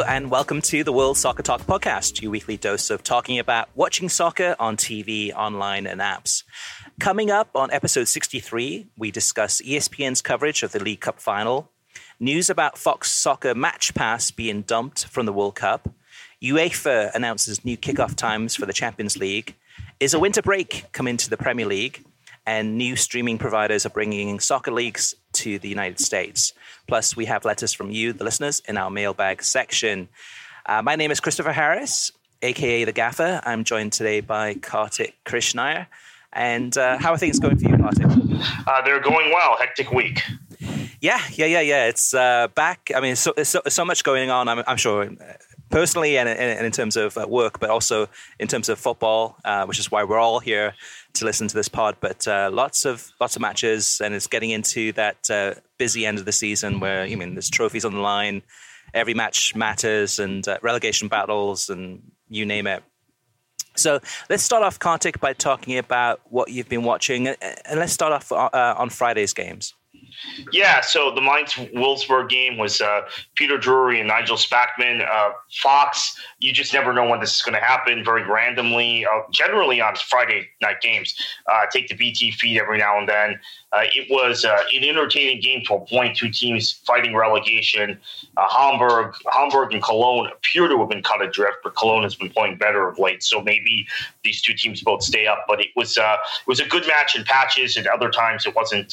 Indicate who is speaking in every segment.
Speaker 1: and welcome to the World Soccer Talk podcast, your weekly dose of talking about watching soccer on TV, online, and apps. Coming up on episode 63, we discuss ESPN's coverage of the League Cup final, news about Fox Soccer Match Pass being dumped from the World Cup, UEFA announces new kickoff times for the Champions League, is a winter break coming to the Premier League, and new streaming providers are bringing soccer leagues to the United States. Plus, we have letters from you, the listeners, in our mailbag section. My name is Christopher Harris, a.k.a. The Gaffer. I'm joined today by Kartik Krishnaiyer. And how are things going for you, Kartik?
Speaker 2: They're going well. Hectic week.
Speaker 1: Yeah. It's back. I mean, so much going on, I'm sure, personally and in terms of work, but also in terms of football, which is why we're all here to listen to this pod. But lots of matches, and it's getting into that busy end of the season where, there's trophies on the line, every match matters, and relegation battles, and you name it. So let's start off, Kartik, by talking about what you've been watching, and let's start off on Friday's games.
Speaker 2: Yeah, so the Mainz-Wolfsburg game was Peter Drury and Nigel Spackman. Fox, you just never know when this is going to happen, very randomly, generally on Friday night games. Take the BT feed every now and then. It was an entertaining game to a point, two teams fighting relegation. Hamburg and Cologne appear to have been cut adrift, but Cologne has been playing better of late, so maybe these two teams both stay up. But it was a good match in patches, and other times it wasn't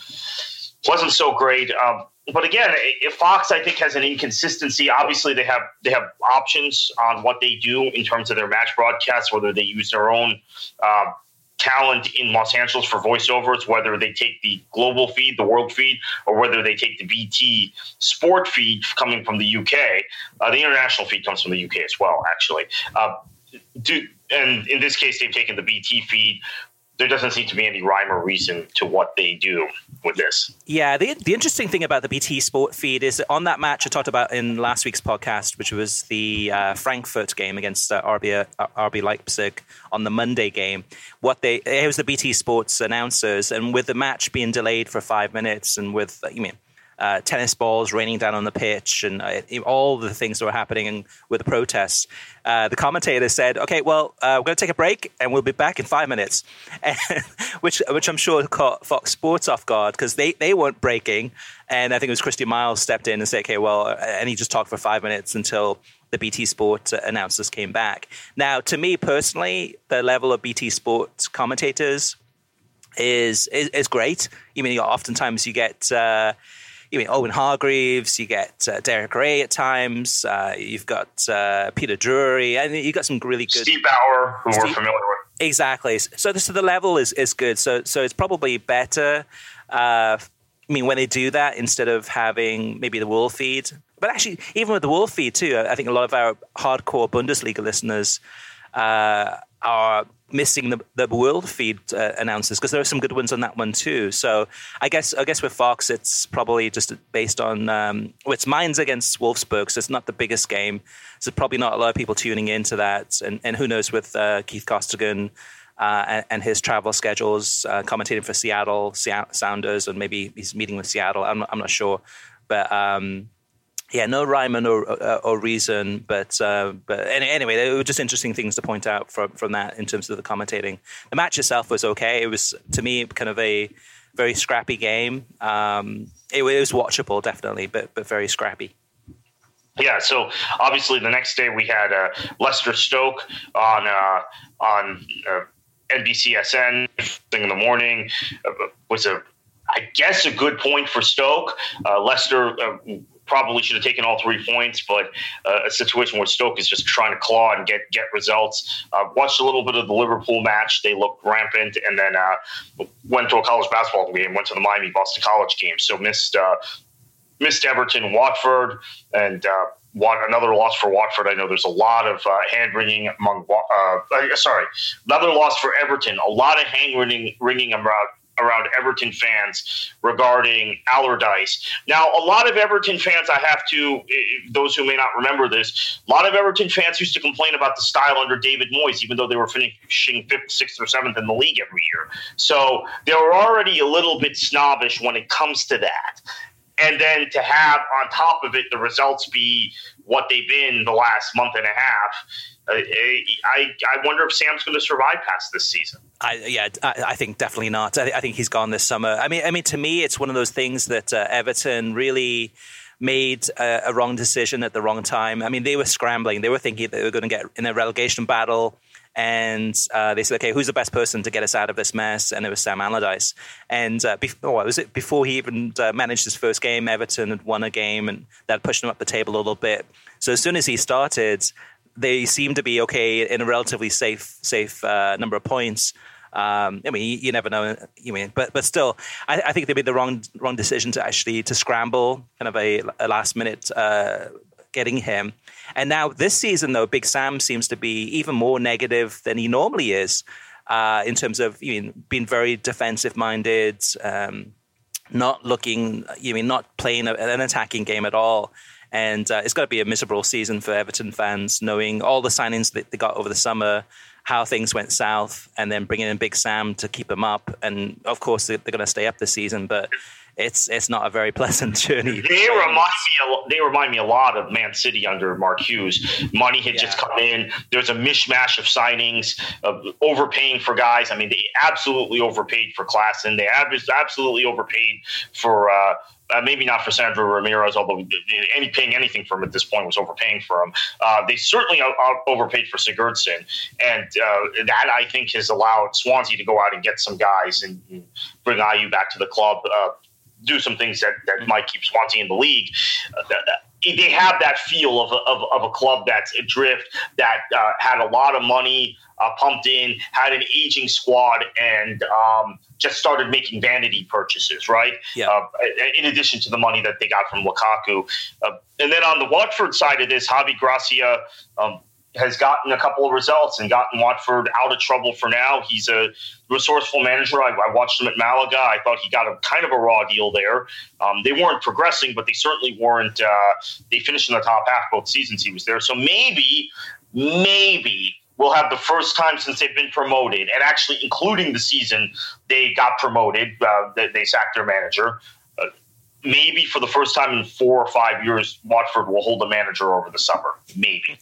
Speaker 2: so great. But again, if Fox, I think, has an inconsistency. Obviously, they have options on what they do in terms of their match broadcasts, whether they use their own talent in Los Angeles for voiceovers, whether they take the global feed, the world feed, or whether they take the BT sport feed coming from the UK. The international feed comes from the UK as well, actually. And in this case, they've taken the BT feed. There doesn't seem to be any rhyme or reason to what they do with this.
Speaker 1: Yeah, the interesting thing about the BT Sport feed is that on that match I talked about in last week's podcast, which was the Frankfurt game against RB Leipzig on the Monday game, it was the BT Sports announcers, and with the match being delayed for 5 minutes and with tennis balls raining down on the pitch and all the things that were happening with the protests, the commentator said, okay, well, we're going to take a break and we'll be back in 5 minutes, which I'm sure caught Fox Sports off guard because they weren't breaking. And I think it was Christian Miles stepped in and said, okay, well, and he just talked for 5 minutes until the BT Sport announcers came back. Now, to me personally, the level of BT Sport commentators is great. Oftentimes you get Owen Hargreaves, you get Derek Ray at times, you've got Peter Drury, and you've got some really good...
Speaker 2: Steve Bauer, who we're familiar with.
Speaker 1: Exactly. So the level is good. So it's probably better, when they do that instead of having maybe the World feed. But actually, even with the World feed too, I think a lot of our hardcore Bundesliga listeners are missing the World feed announcers because there are some good ones on that one too. So I guess with Fox, it's probably just based on it's Mainz against Wolfsburg, so it's not the biggest game. So probably not a lot of people tuning into that. And who knows with Keith Costigan and his travel schedules, commentating for Seattle Sounders, and maybe he's meeting with Seattle. I'm not sure, but. Yeah, no rhyme or reason, but anyway, they were just interesting things to point out from that in terms of the commentating. The match itself was okay. It was, to me, kind of a very scrappy game. It was watchable, definitely, but very scrappy.
Speaker 2: Yeah, so obviously the next day we had Leicester Stoke on NBCSN in the morning. Was I guess a good point for Stoke. Leicester probably should have taken all 3 points, but a situation where Stoke is just trying to claw and get results. Watched a little bit of the Liverpool match. They looked rampant, and then went to a college basketball game, went to the Miami Boston College game. So missed Everton, Watford, and another loss for Watford. I know there's a lot of hand-wringing another loss for Everton. A lot of hand-wringing around Everton fans regarding Allardyce. Now, a lot of Everton fans, those who may not remember this, a lot of Everton fans used to complain about the style under David Moyes, even though they were finishing 5th, 6th, or 7th in the league every year. So they were already a little bit snobbish when it comes to that. and then to have on top of it the results be what they've been the last month and a half. I wonder if Sam's going to survive past this season.
Speaker 1: I think definitely not. I think he's gone this summer. I mean, to me, it's one of those things that Everton really made a wrong decision at the wrong time. I mean, they were scrambling. They were thinking that they were going to get in a relegation battle. And they said, okay, who's the best person to get us out of this mess? And it was Sam Allardyce. And before he even managed his first game, Everton had won a game, and that pushed him up the table a little bit. So as soon as he started, they seemed to be okay in a relatively safe number of points. I mean, you never know. But still, I think they made the wrong decision to scramble, kind of a last minute getting him. And now this season, though, Big Sam seems to be even more negative than he normally is in terms of being very defensive minded, not playing an attacking game at all. And it's got to be a miserable season for Everton fans, knowing all the signings that they got over the summer, how things went south, and then bringing in Big Sam to keep them up. And of course, they're going to stay up this season, but it's not a very pleasant journey.
Speaker 2: They remind me a lot of Man City under Mark Hughes. Money had just come in. There's a mishmash of signings, of overpaying for guys. I mean, they absolutely overpaid for Klaassen. They absolutely overpaid for maybe not for Sandro Ramirez, although paying anything for him at this point was overpaying for him. They certainly overpaid for Sigurdsson, and that I think has allowed Swansea to go out and get some guys and bring Ayew back to the club. Do some things that might keep Swansea in the league. They have that feel of a club that's adrift, that had a lot of money pumped in, had an aging squad, and just started making vanity purchases, right?
Speaker 1: Yeah.
Speaker 2: In addition to the money that they got from Lukaku. And then on the Watford side of this, Javi Gracia has gotten a couple of results and gotten Watford out of trouble for now. He's a resourceful manager. I watched him at Malaga. I thought he got a kind of a raw deal there. They weren't progressing, but they certainly weren't. They finished in the top half both seasons he was there. So maybe we'll have the first time since they've been promoted, and actually including the season they got promoted, they sacked their manager. Maybe for the first time in 4 or 5 years, Watford will hold a manager over the summer. Maybe.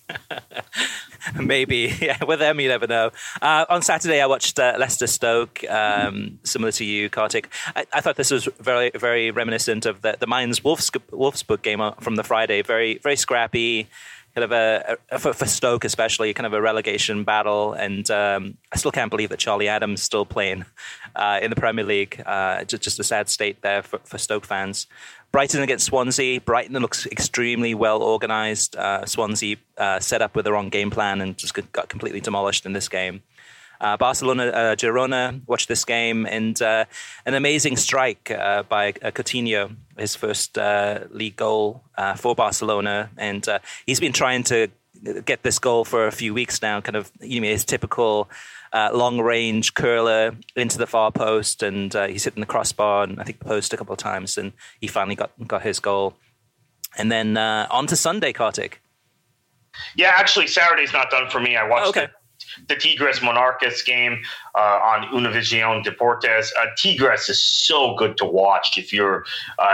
Speaker 1: Maybe. Yeah, with them, you never know. On Saturday, I watched Leicester Stoke, similar to you, Kartik. I thought this was very, very reminiscent of the Mainz Wolfsburg game from the Friday. Very, very scrappy. Kind of for Stoke especially, kind of a relegation battle, and I still can't believe that Charlie Adams is still playing in the Premier League. Just a sad state there for Stoke fans. Brighton against Swansea. Brighton looks extremely well organised. Swansea set up with the wrong game plan and just got completely demolished in this game. Barcelona, Girona, watched this game, and an amazing strike by Coutinho, his first league goal for Barcelona. And he's been trying to get this goal for a few weeks now, kind of his typical long-range curler into the far post, and he's hitting the crossbar and I think the post a couple of times, and he finally got his goal. And then on to Sunday, Kartik.
Speaker 2: Yeah, actually, Saturday's not done for me. I watched the Tigres Monarcas game on Univision Deportes. Tigres is so good to watch if you're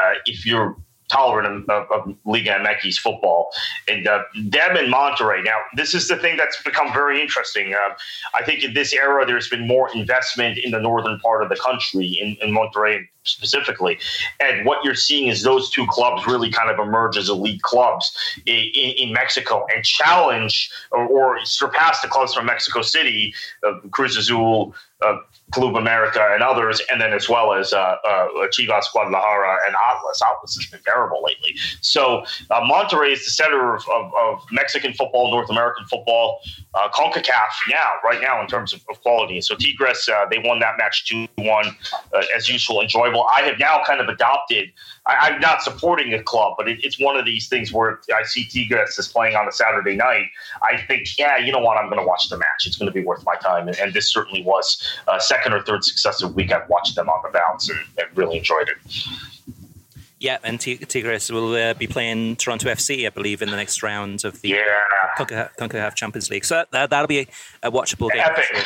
Speaker 2: tolerant of Liga MX football. And them and Monterrey. Now, this is the thing that's become very interesting. I think in this era, there's been more investment in the northern part of the country, in Monterrey specifically. And what you're seeing is those two clubs really kind of emerge as elite clubs in Mexico and challenge or surpass the clubs from Mexico City, Cruz Azul, Club America, and others, and then as well as Chivas, Guadalajara, and Atlas. Atlas has been terrible lately. So Monterrey is the center of Mexican football, North American football, CONCACAF right now in terms of quality. So Tigres, they won that match 2-1, as usual, enjoyable. I have now kind of adopted, I'm not supporting a club, but it's one of these things where I see Tigres is playing on a Saturday night. I think, you know what, I'm going to watch the match. It's going to be worth my time. And this certainly was second or third successive week I've watched them on the bounce and really enjoyed it.
Speaker 1: Yeah, and Tigres will be playing Toronto FC, I believe, in the next round of the CONCACAF Champions League. So that'll be a watchable game.
Speaker 2: Epic.
Speaker 1: Sure.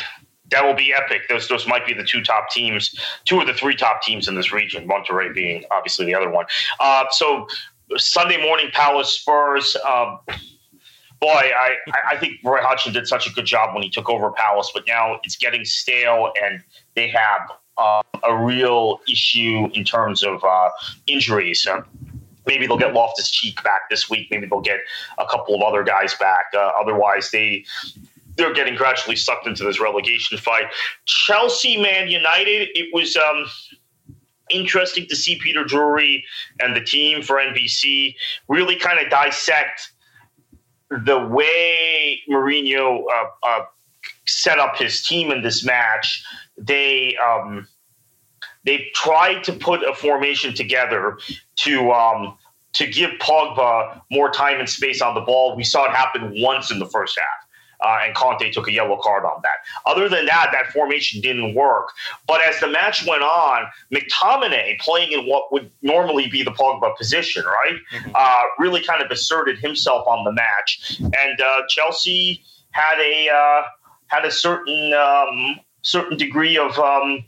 Speaker 2: That will be epic. Those might be the two of the three top teams in this region, Monterrey being obviously the other one. So Sunday morning, Palace Spurs. Boy, I think Roy Hodgson did such a good job when he took over Palace, but now it's getting stale, and they have a real issue in terms of injuries. Maybe they'll get Loftus-Cheek back this week. Maybe they'll get a couple of other guys back. Otherwise, they're getting gradually sucked into this relegation fight. Chelsea, Man United, it was interesting to see Peter Drury and the team for NBC really kind of dissect the way Mourinho set up his team in this match. They tried to put a formation together to give Pogba more time and space on the ball. We saw it happen once in the first half, and Conte took a yellow card on that. Other than that, that formation didn't work. But as the match went on, McTominay, playing in what would normally be the Pogba position, right, really kind of asserted himself on the match. And Chelsea had a certain degree of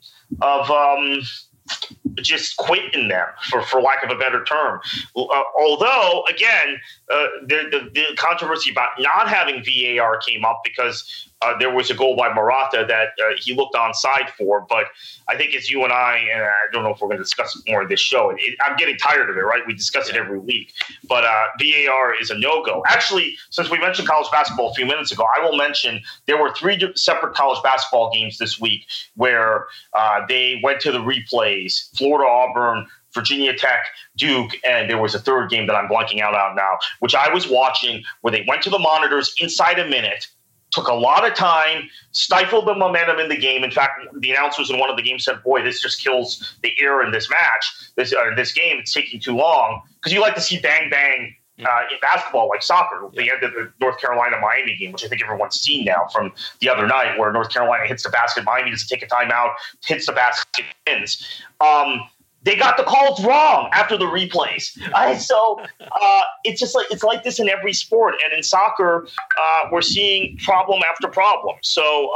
Speaker 2: just quit in them, for lack of a better term. Although, again, the controversy about not having VAR came up because there was a goal by Morata that he looked onside for. But I think it's you and I don't know if we're going to discuss it more in this show. I'm getting tired of it, right? We discuss it every week. But VAR is a no-go. Actually, since we mentioned college basketball a few minutes ago, I will mention there were 3 separate college basketball games this week where they went to the replays. Florida, Auburn, Virginia Tech, Duke, and there was a third game that I'm blanking out on now, which I was watching, where they went to the monitors inside a minute, took a lot of time, stifled the momentum in the game. In fact, the announcers in one of the games said, boy, this just kills the air in this match, this game. It's taking too long. Because you like to see bang, bang in basketball, like soccer. The end of the North Carolina-Miami game, which I think everyone's seen now from the other night, where North Carolina hits the basket, Miami doesn't take a timeout, hits the basket, wins. They got the calls wrong after the replays. So it's just it's like this in every sport. And in soccer, we're seeing problem after problem. So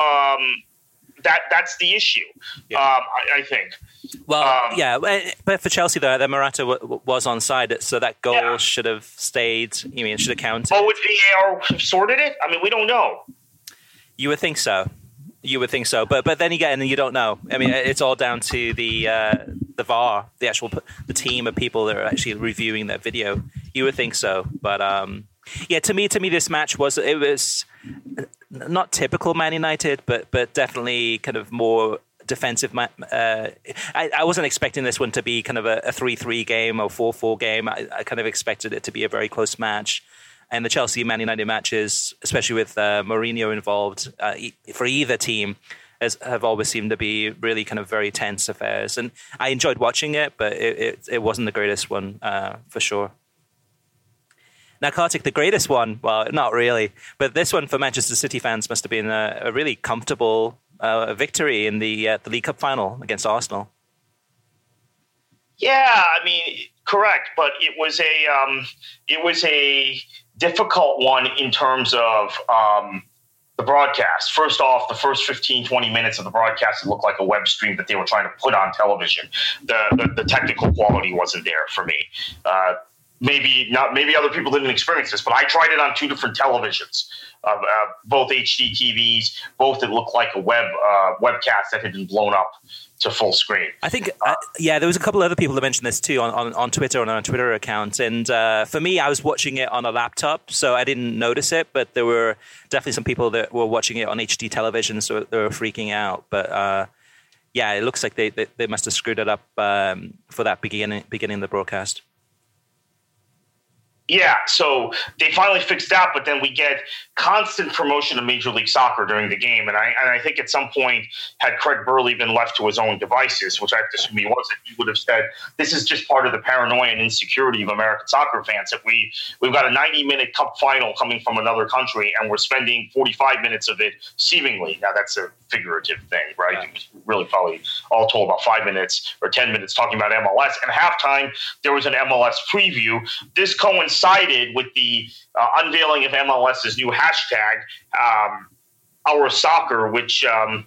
Speaker 2: that's the issue, I think.
Speaker 1: Well, but for Chelsea, though, the Morata was onside, so that goal should have stayed. You mean it should have counted?
Speaker 2: Oh, would VAR have sorted it? I mean, we don't know.
Speaker 1: You would think so. But then again, you don't know. I mean, it's all down to the VAR, the team of people that are actually reviewing that video. You would think so, but to me, this match was not typical Man United, but definitely kind of more defensive. I wasn't expecting this one to be kind of a 3-3 game or 4-4 game. I kind of expected it to be a very close match. And the Chelsea-Man United matches, especially with Mourinho involved, for either team, have always seemed to be really kind of very tense affairs. And I enjoyed watching it, but it wasn't the greatest one, for sure. Now, Kartik, the greatest one, well, not really, but this one for Manchester City fans must have been a really comfortable victory in the League Cup final against Arsenal.
Speaker 2: Yeah, I mean, correct, but it was a difficult one in terms of the broadcast. First off, the first 15, 20 minutes of the broadcast, it looked like a web stream that they were trying to put on television. The technical quality wasn't there for me. Maybe other people didn't experience this, but I tried it on 2 different televisions, both HD TVs, both that looked like a webcast that had been blown up to full screen.
Speaker 1: I think, there was a couple of other people that mentioned this too on Twitter, on our Twitter account. And for me, I was watching it on a laptop, so I didn't notice it. But there were definitely some people that were watching it on HD television, so they were freaking out. But it looks like they must have screwed it up for that beginning of the broadcast.
Speaker 2: Yeah, so they finally fixed that, but then we get constant promotion of Major League Soccer during the game. And I think at some point, had Craig Burley been left to his own devices, which I have to assume he wasn't, he would have said, this is just part of the paranoia and insecurity of American soccer fans, that we've got a 90-minute cup final coming from another country, and we're spending 45 minutes of it seemingly. Now, that's a figurative thing, right? Yeah. It was really probably all told about 5 minutes or 10 minutes talking about MLS. And halftime, there was an MLS preview. This coincided with the unveiling of MLS's new hashtag, Our Soccer, which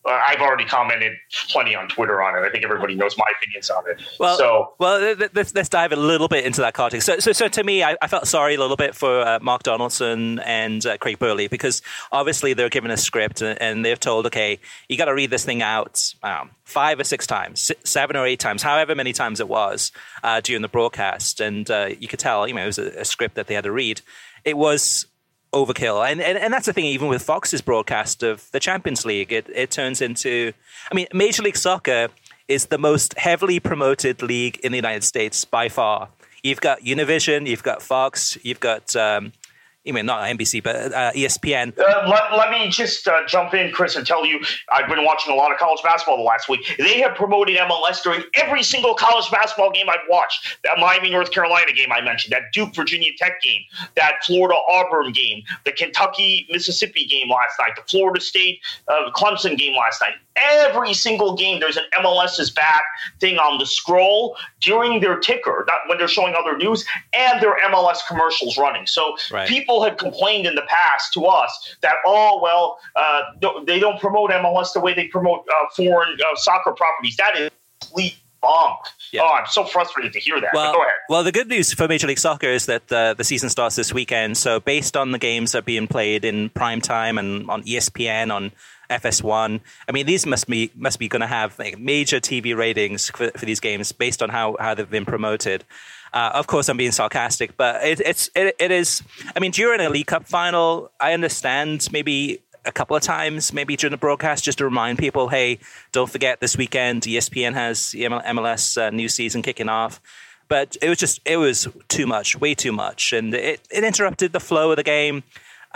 Speaker 2: I've already commented plenty on Twitter on it. I think everybody knows my opinions on it.
Speaker 1: Well, let's dive a little bit into that, Kartik. So to me, I felt sorry a little bit for Mark Donaldson and Craig Burley, because obviously they're given a script and they're told, okay, you got to read this thing out 5 or 6 times, 7 or 8 times, however many times it was during the broadcast. And you could tell, it was a script that they had to read. It was overkill. And that's the thing, even with Fox's broadcast of the Champions League, it turns into, Major League Soccer is the most heavily promoted league in the United States by far. You've got Univision, you've got Fox, you've got, not NBC, but ESPN.
Speaker 2: Let me just jump in, Chris, and tell you, I've been watching a lot of college basketball the last week. They have promoted MLS during every single college basketball game I've watched. That Miami, North Carolina game I mentioned, that Duke, Virginia Tech game, that Florida, Auburn game, the Kentucky, Mississippi game last night, the Florida State, Clemson game last night. Every single game, there's an MLS is back thing on the scroll during their ticker, not when they're showing other news, and their MLS commercials running. So people had complained in the past to us that, they don't promote MLS the way they promote foreign soccer properties. That is complete bunk. Yeah. Oh, I'm so frustrated to hear that. But go ahead.
Speaker 1: Well, the good news for Major League Soccer is that the season starts this weekend. So based on the games that are being played in prime time and on ESPN, on FS1, these must be going to have major TV ratings for these games based on how they've been promoted. Of course, I'm being sarcastic, but it is. During a League Cup final, I understand maybe a couple of times, maybe during the broadcast, just to remind people, hey, don't forget this weekend ESPN has the MLS new season kicking off. But it was too much, way too much, and it interrupted the flow of the game.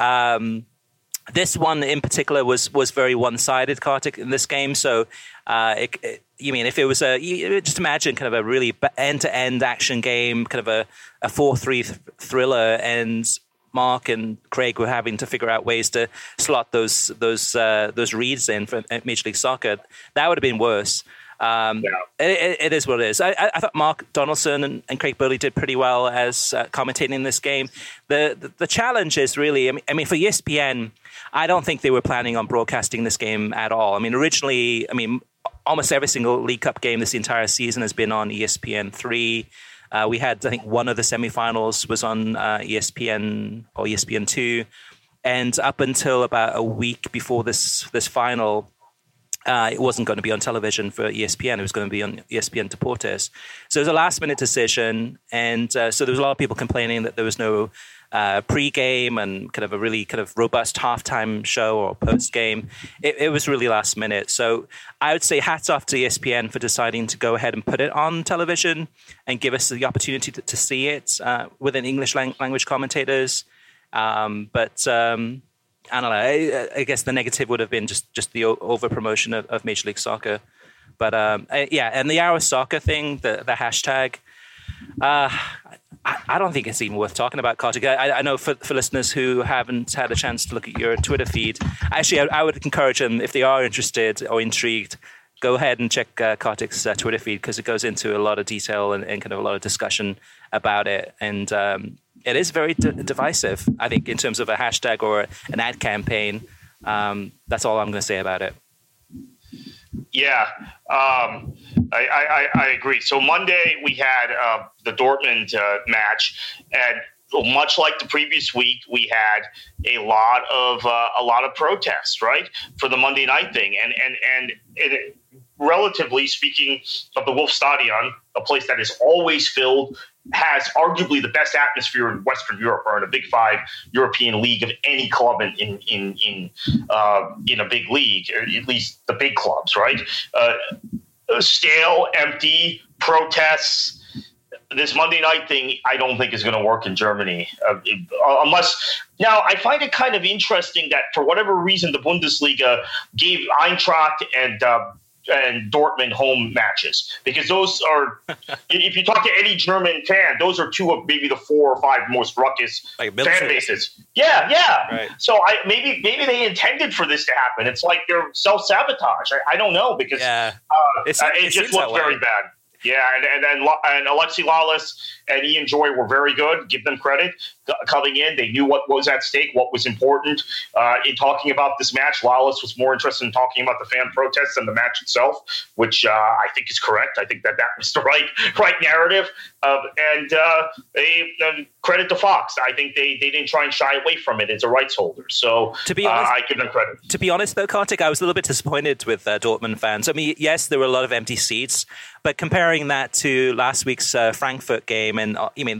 Speaker 1: This one in particular was very one-sided, Kartik, in this game. So, if it was just imagine kind of a really end-to-end action game, kind of a 4-3 thriller, and Mark and Craig were having to figure out ways to slot those reads in for Major League Soccer, that would have been worse. It is what it is. I thought Mark Donaldson and Craig Burley did pretty well as commentating in this game. The challenge is really, for ESPN, I don't think they were planning on broadcasting this game at all. Originally, almost every single League Cup game this entire season has been on ESPN3. We had, I think, one of the semifinals was on ESPN or ESPN2. And up until about a week before this final, it wasn't going to be on television for ESPN. It was going to be on ESPN Deportes. So it was a last-minute decision. And so there was a lot of people complaining that there was no pre-game and kind of a really kind of robust halftime show or post-game. It was really last minute. So I would say hats off to ESPN for deciding to go ahead and put it on television and give us the opportunity to see it with an English language commentators. But I don't know. I guess the negative would have been just the over promotion of Major League Soccer. But and the Our Soccer thing, the hashtag, I don't think it's even worth talking about, Kartik. I know for listeners who haven't had a chance to look at your Twitter feed, actually, I would encourage them, if they are interested or intrigued, go ahead and check Kartik's Twitter feed, because it goes into a lot of detail and kind of a lot of discussion about it. And it is very divisive, I think, in terms of a hashtag or an ad campaign. That's all I'm going to say about it.
Speaker 2: Yeah, I agree. So Monday we had the Dortmund match, and much like the previous week, we had a lot of protests, right, for the Monday night thing, and relatively speaking of the Wolfstadion, a place that is always filled, has arguably the best atmosphere in Western Europe, or in a Big Five European league of any club in a big league, or at least the big clubs, right? Stale, empty, protests. This Monday night thing, I don't think is going to work in Germany, unless. Now, I find it kind of interesting that for whatever reason, the Bundesliga gave Eintracht and Dortmund home matches, because those are, if you talk to any German fan, those are two of maybe the 4 or 5 most ruckus fan bases. Yeah. Right. So maybe they intended for this to happen. It's like they're self-sabotage. I don't know, because it just looked very bad. Yeah, and Alexi Lalas and Ian Joy were very good. Give them credit. coming in. They knew what was at stake, what was important. In talking about this match, Lawless was more interested in talking about the fan protests than the match itself, which I think is correct. I think that was the right narrative. And credit to Fox. I think they didn't try and shy away from it as a rights holder. So
Speaker 1: to be honest,
Speaker 2: I give them credit.
Speaker 1: To be honest, though, Kartik, I was a little bit disappointed with Dortmund fans. I mean, yes, there were a lot of empty seats, but comparing that to last week's Frankfurt game, and you mean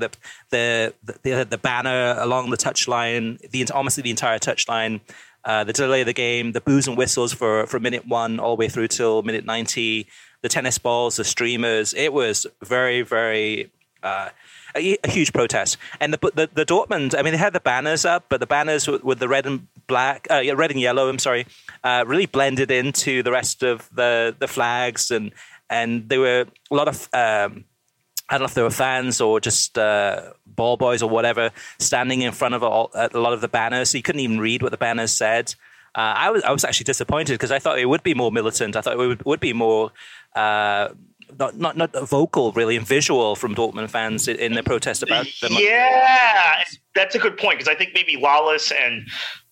Speaker 1: the banner along the touchline, almost the entire touchline, the delay of the game, the boos and whistles for minute 1 all the way through till minute 90, the tennis balls, the streamers. It was very, very a huge protest. And the Dortmund, I mean, they had the banners up, but the banners with the red and yellow, really blended into the rest of the flags, and there were a lot of I don't know if they were fans or just ball boys or whatever standing in front of a lot of the banners, so you couldn't even read what the banners said. I was actually disappointed because I thought it would be more militant. I thought it would be more not vocal, really, and visual from Dortmund fans in their protest about the.
Speaker 2: Yeah, that's a good point because I think maybe Lawless and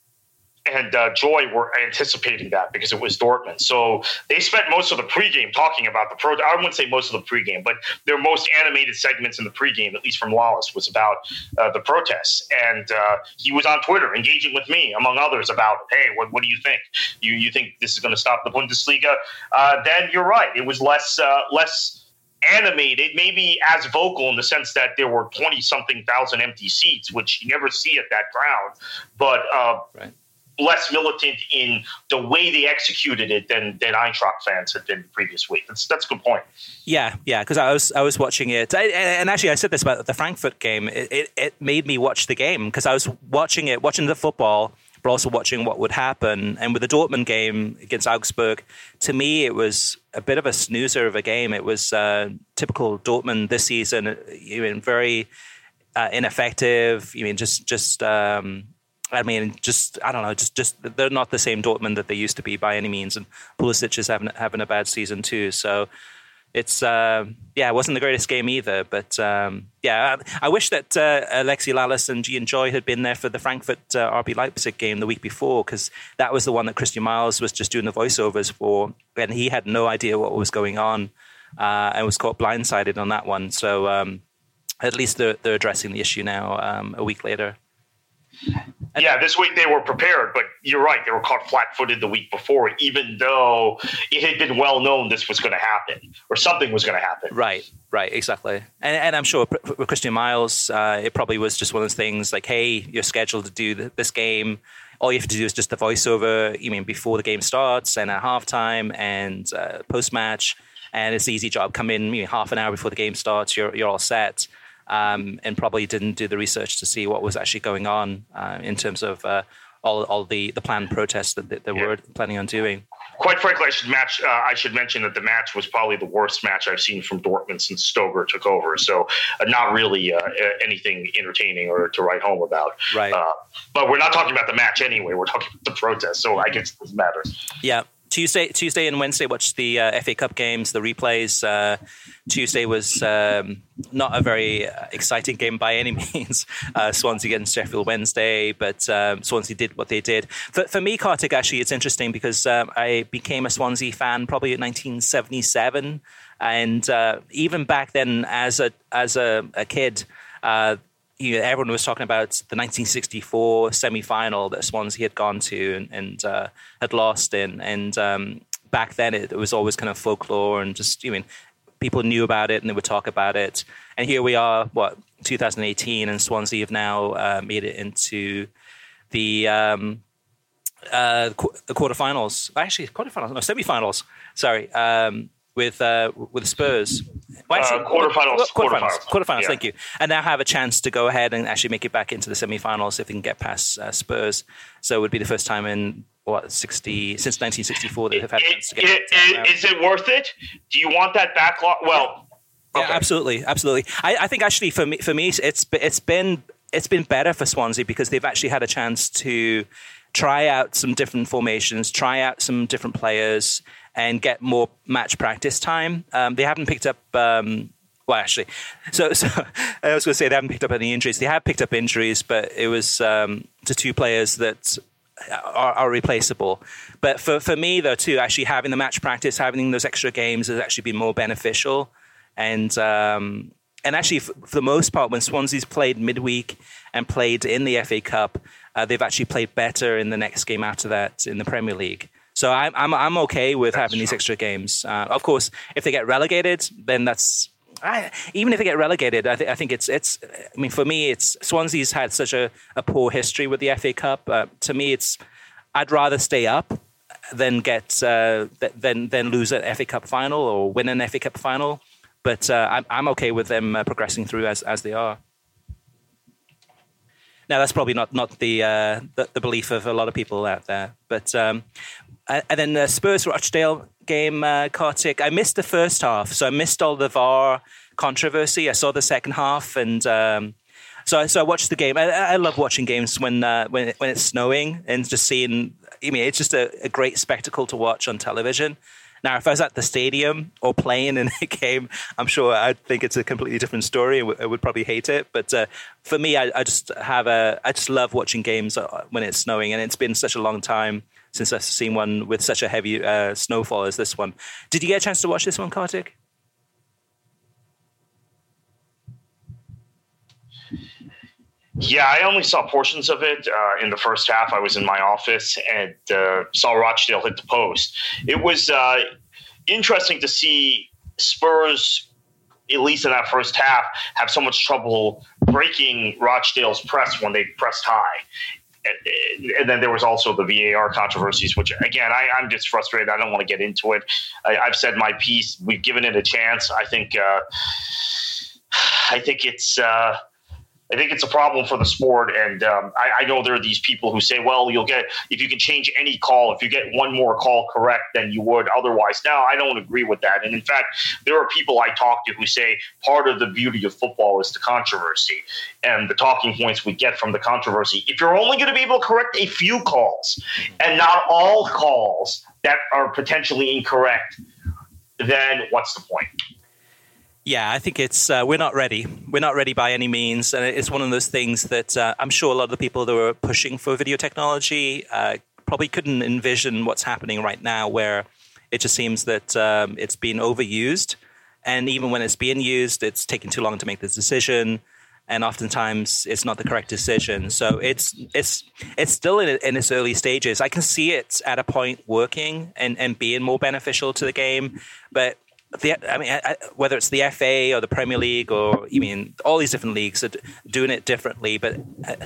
Speaker 2: Joy were anticipating that because it was Dortmund. So they spent most of the pregame talking about the protest. I wouldn't say most of the pregame, but their most animated segments in the pregame, at least from Lawless, was about the protests. And he was on Twitter engaging with me, among others, about, hey, what do you think? You think this is going to stop the Bundesliga? Then you're right. It was less animated, maybe as vocal in the sense that there were 20-something thousand empty seats, which you never see at that ground. But right. Less militant in the way they executed it than Eintracht fans had been the previous week. That's a good point.
Speaker 1: Yeah, because I was watching it, and actually I said this about the Frankfurt game. It made me watch the game because I was watching the football, but also watching what would happen. And with the Dortmund game against Augsburg, to me it was a bit of a snoozer of a game. It was typical Dortmund this season. Very ineffective. I don't know. Just they're not the same Dortmund that they used to be by any means, and Pulisic is having a bad season too. So it's it wasn't the greatest game either. But I wish that Alexi Lalas and Gian Joy had been there for the Frankfurt RB Leipzig game the week before, because that was the one that Christian Miles was just doing the voiceovers for, and he had no idea what was going on and was caught blindsided on that one. So at least they're addressing the issue now a week later.
Speaker 2: Yeah, this week they were prepared, but you're right. They were caught flat-footed the week before, even though it had been well known this was going to happen or something was going to happen.
Speaker 1: Right, exactly. And I'm sure with Christian Miles, it probably was just one of those things like, hey, you're scheduled to do this game. All you have to do is just the voiceover, before the game starts and at halftime and post-match. And it's an easy job. Come in half an hour before the game starts, you're all set. And probably didn't do the research to see what was actually going on in terms of all the planned protests that they were planning on doing.
Speaker 2: Quite frankly, I should mention that the match was probably the worst match I've seen from Dortmund since Stoger took over. So not really anything entertaining or to write home about.
Speaker 1: Right.
Speaker 2: But we're not talking about the match anyway. We're talking about the protest. So I guess it doesn't matter.
Speaker 1: Yeah. Tuesday and Wednesday, watched the FA Cup games, the replays. Tuesday was not a very exciting game by any means. Swansea against Sheffield Wednesday, but Swansea did what they did. For me, Kartik, actually, it's interesting because I became a Swansea fan probably in 1977, and even back then, as a kid. Everyone was talking about the 1964 semi-final that Swansea had gone to and had lost in. And back then, it was always kind of folklore and just, people knew about it and they would talk about it. And here we are, 2018, and Swansea have now made it into the quarterfinals. Actually, semi-finals. Sorry. With Spurs. Quarterfinals, yeah. Thank you. And now have a chance to go ahead and actually make it back into the semi-finals if they can get past Spurs. So it would be the first time in since 1964 that they've had a chance to get
Speaker 2: Is it worth it? Do you want that backlog? Well,
Speaker 1: okay. Yeah, absolutely. I think actually for me it's been better for Swansea because they've actually had a chance to try out some different formations, try out some different players, and get more match practice time. They haven't picked up Well, actually, so I was going to say they haven't picked up any injuries. They have picked up injuries, but it was to two players that are replaceable. But for me, though, too, actually having the match practice, having those extra games has actually been more beneficial. And actually, for the most part, when Swansea's played midweek and played in the FA Cup, they've actually played better in the next game after that in the Premier League. So I'm okay with having these extra games. Of course, if they get relegated, then even if they get relegated, I think it's. I mean, for me, it's Swansea's had such a poor history with the FA Cup. To me, I'd rather stay up than than lose an FA Cup final or win an FA Cup final. But I'm okay with them progressing through as they are. Now, that's probably not the belief of a lot of people out there. But and then the Spurs Rochdale game, Kartik, I missed the first half, so I missed all the VAR controversy. I saw the second half, and so I watched the game. I love watching games when it's snowing and just seeing. I mean, it's just a great spectacle to watch on television. Now, if I was at the stadium or playing in a game, I'm sure I'd think it's a completely different story. I would probably hate it. But for me, I just love watching games when it's snowing, and it's been such a long time since I've seen one with such a heavy snowfall as this one. Did you get a chance to watch this one, Kartik?
Speaker 2: Yeah, I only saw portions of it in the first half. I was in my office and saw Rochdale hit the post. It was interesting to see Spurs, at least in that first half, have so much trouble breaking Rochdale's press when they pressed high. And then there was also the VAR controversies, which, again, I'm just frustrated. I don't want to get into it. I've said my piece. We've given it a chance. I think it's a problem for the sport, and I know there are these people who say, well, you'll get, if you can change any call, if you get one more call correct than you would otherwise. Now, I don't agree with that. And in fact, there are people I talk to who say part of the beauty of football is the controversy and the talking points we get from the controversy. If you're only going to be able to correct a few calls and not all calls that are potentially incorrect, then what's the point?
Speaker 1: Yeah, I think it's we're not ready. We're not ready by any means. And it's one of those things that I'm sure a lot of the people that were pushing for video technology probably couldn't envision what's happening right now, where it just seems that it's being overused. And even when it's being used, it's taking too long to make this decision. And oftentimes it's not the correct decision. So it's still in its early stages. I can see it at a point working and being more beneficial to the game. But whether it's the FA or the Premier League or all these different leagues are doing it differently, but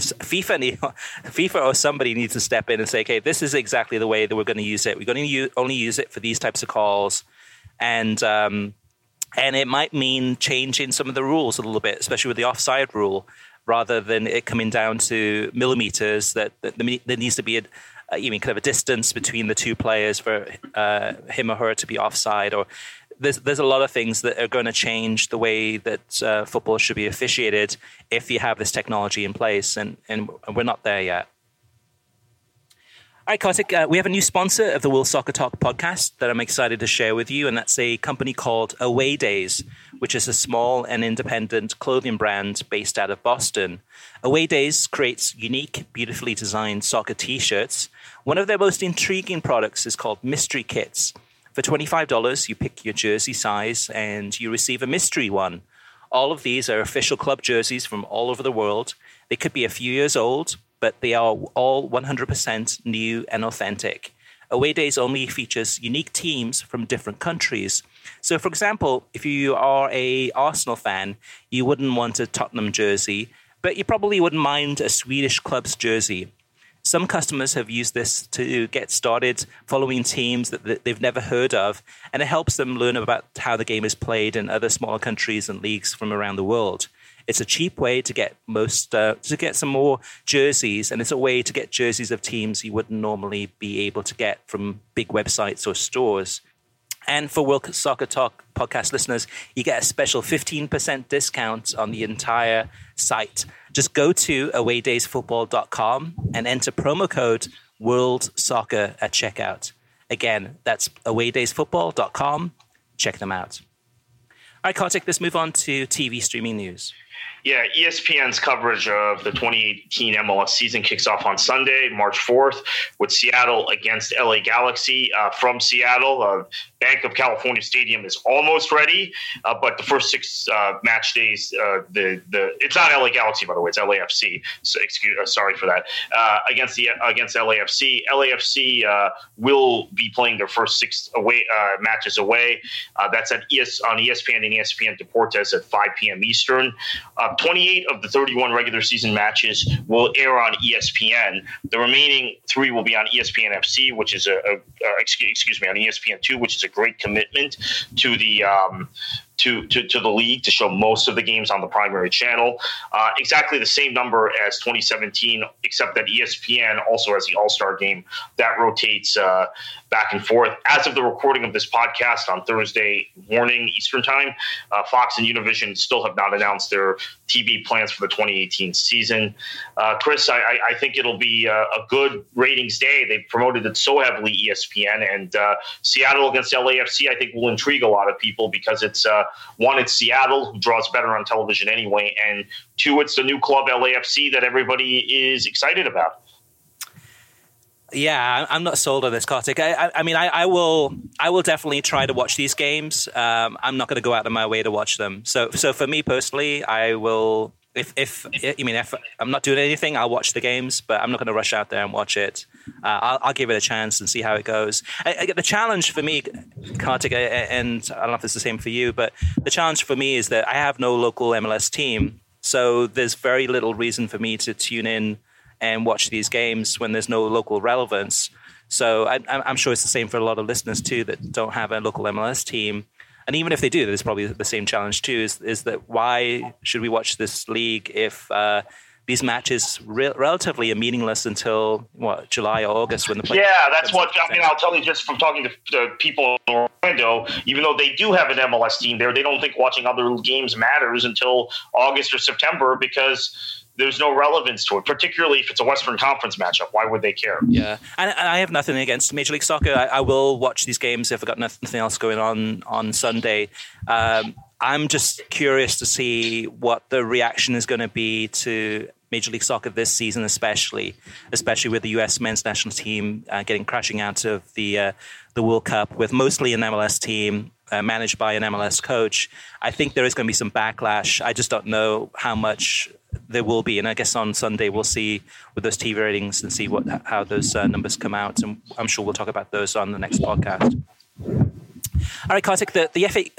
Speaker 1: FIFA or somebody needs to step in and say, okay, this is exactly the way that we're going to use it. We're going to only use it for these types of calls, and it might mean changing some of the rules a little bit, especially with the offside rule, rather than it coming down to millimeters. That there needs to be kind of a distance between the two players for him or her to be offside, or there's a lot of things that are going to change the way that football should be officiated if you have this technology in place, and we're not there yet. All right, Kartik, we have a new sponsor of the World Soccer Talk podcast that I'm excited to share with you, and that's a company called Away Days, which is a small and independent clothing brand based out of Boston. Away Days creates unique, beautifully designed soccer T-shirts. One of their most intriguing products is called Mystery Kits. For $25, you pick your jersey size and you receive a mystery one. All of these are official club jerseys from all over the world. They could be a few years old, but they are all 100% new and authentic. Away Days only features unique teams from different countries. So, for example, if you are an Arsenal fan, you wouldn't want a Tottenham jersey, but you probably wouldn't mind a Swedish club's jersey. Some customers have used this to get started following teams that they've never heard of, and it helps them learn about how the game is played in other smaller countries and leagues from around the world. It's a cheap way to get some more jerseys, and it's a way to get jerseys of teams you wouldn't normally be able to get from big websites or stores. And for World Soccer Talk podcast listeners, you get a special 15% discount on the entire site. Just go to awaydaysfootball.com and enter promo code WORLDSOCCER at checkout. Again, that's awaydaysfootball.com. Check them out. right, Kartik, let's move on to TV streaming news.
Speaker 2: Yeah, ESPN's coverage of the 2018 MLS season kicks off on Sunday, March 4th, with Seattle against LA Galaxy. From Seattle, Bank of California Stadium is almost ready, but the first 6 match days, it's not LA Galaxy, by the way, it's LAFC. So sorry for that. Against LAFC, LAFC will be playing their first 6 away matches away. That's on ESPN and ESPN Deportes at 5 p.m. Eastern. 28 of the 31 regular season matches will air on ESPN. The remaining 3 will be on ESPN FC, which is on ESPN2, which is a great commitment to the to the league to show most of the games on the primary channel. Exactly the same number as 2017, except that ESPN also has the All-Star game that rotates back and forth. As of the recording of this podcast on Thursday morning Eastern time, Fox and Univision still have not announced their TV plans for the 2018 season. Chris, I think it'll be a good ratings day. They promoted it so heavily, ESPN, and Seattle against LAFC, I think, will intrigue a lot of people because it's one, it's Seattle, who draws better on television anyway, and 2, it's the new club LAFC that everybody is excited about.
Speaker 1: Yeah, I'm not sold on this, Kartik. I mean, I will definitely try to watch these games. I'm not going to go out of my way to watch them. So for me personally, I will. If I'm not doing anything, I'll watch the games, but I'm not going to rush out there and watch it. I'll give it a chance and see how it goes. The challenge for me, Kartik, and I don't know if it's the same for you, but the challenge for me is that I have no local MLS team, so there's very little reason for me to tune in and watch these games when there's no local relevance. So I'm sure it's the same for a lot of listeners too that don't have a local MLS team. And even if they do, there's probably the same challenge too, is that why should we watch this league if these matches relatively are meaningless until, July or August when the play.
Speaker 2: Yeah, that's what, I mean, I'll tell you just from talking to people in Orlando, even though they do have an MLS team there, they don't think watching other games matters until August or September because there's no relevance to it, particularly if it's a Western Conference matchup. Why would they care?
Speaker 1: Yeah, and I have nothing against Major League Soccer. I will watch these games if I've got nothing else going on Sunday. I'm just curious to see what the reaction is going to be to Major League Soccer this season, especially with the U.S. men's national team getting crashing out of the World Cup with mostly an MLS team managed by an MLS coach. I think there is going to be some backlash. I just don't know how much there will be, and I guess on Sunday we'll see with those TV ratings and see how those numbers come out, and I'm sure we'll talk about those on the next podcast. All right, Kartik, the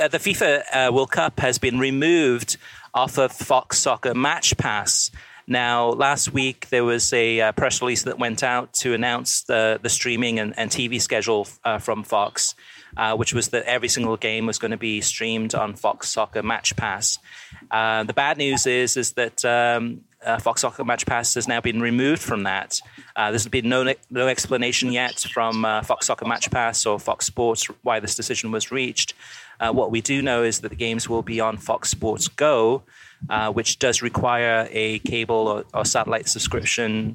Speaker 1: FIFA World Cup has been removed off of Fox Soccer Match Pass. Now, last week there was a press release that went out to announce the streaming and TV schedule from Fox, which was that every single game was going to be streamed on Fox Soccer Match Pass. The bad news is that Fox Soccer Match Pass has now been removed from that. There's been no explanation yet from Fox Soccer Match Pass or Fox Sports why this decision was reached. What we do know is that the games will be on Fox Sports Go, which does require a cable or satellite subscription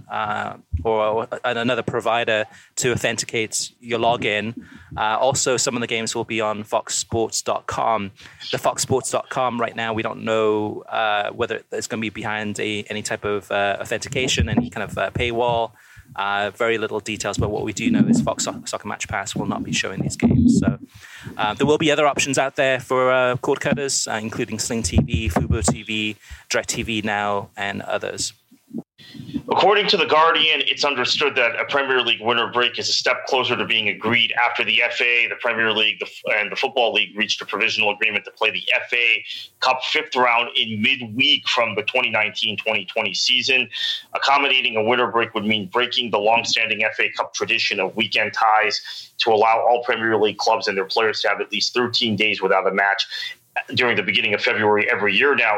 Speaker 1: or another provider to authenticate your login. Also, some of the games will be on foxsports.com. The foxsports.com right now, we don't know whether it's going to be behind any type of authentication, any kind of paywall. Very little details, but what we do know is Fox Soccer Match Pass will not be showing these games. So there will be other options out there for cord cutters, including Sling TV, Fubo TV, DirecTV Now, and others.
Speaker 2: According to The Guardian, it's understood that a Premier League winter break is a step closer to being agreed after the FA, the Premier League, and the Football League reached a provisional agreement to play the FA Cup fifth round in midweek from the 2019-2020 season. Accommodating a winter break would mean breaking the long-standing FA Cup tradition of weekend ties to allow all Premier League clubs and their players to have at least 13 days without a match during the beginning of February every year. Now,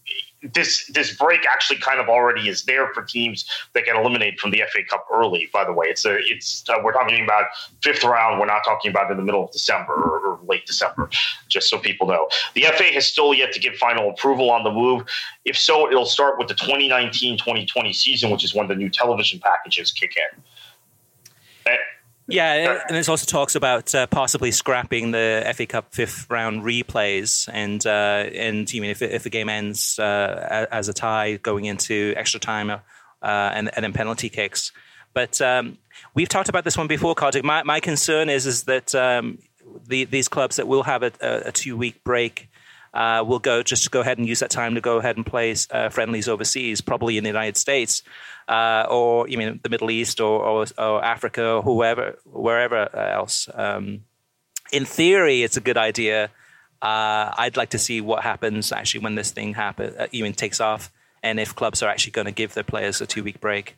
Speaker 2: this break actually kind of already is there for teams that get eliminated from the FA Cup early. By the way, we're talking about fifth round. We're not talking about in the middle of December or late December. Just so people know, the FA has still yet to give final approval on the move. If so, it'll start with the 2019-2020 season, which is when the new television packages kick in.
Speaker 1: Yeah, and there's also talks about possibly scrapping the FA Cup fifth round replays, and you mean if the game ends as a tie going into extra time and then penalty kicks. But we've talked about this one before, Kartik. My concern is that these clubs that will have a 2-week break will go ahead and use that time to go ahead and play friendlies overseas, probably in the United States. Or you mean the Middle East or Africa or wherever else. In theory, it's a good idea. I'd like to see what happens actually when this thing takes off, and if clubs are actually going to give their players a 2-week break.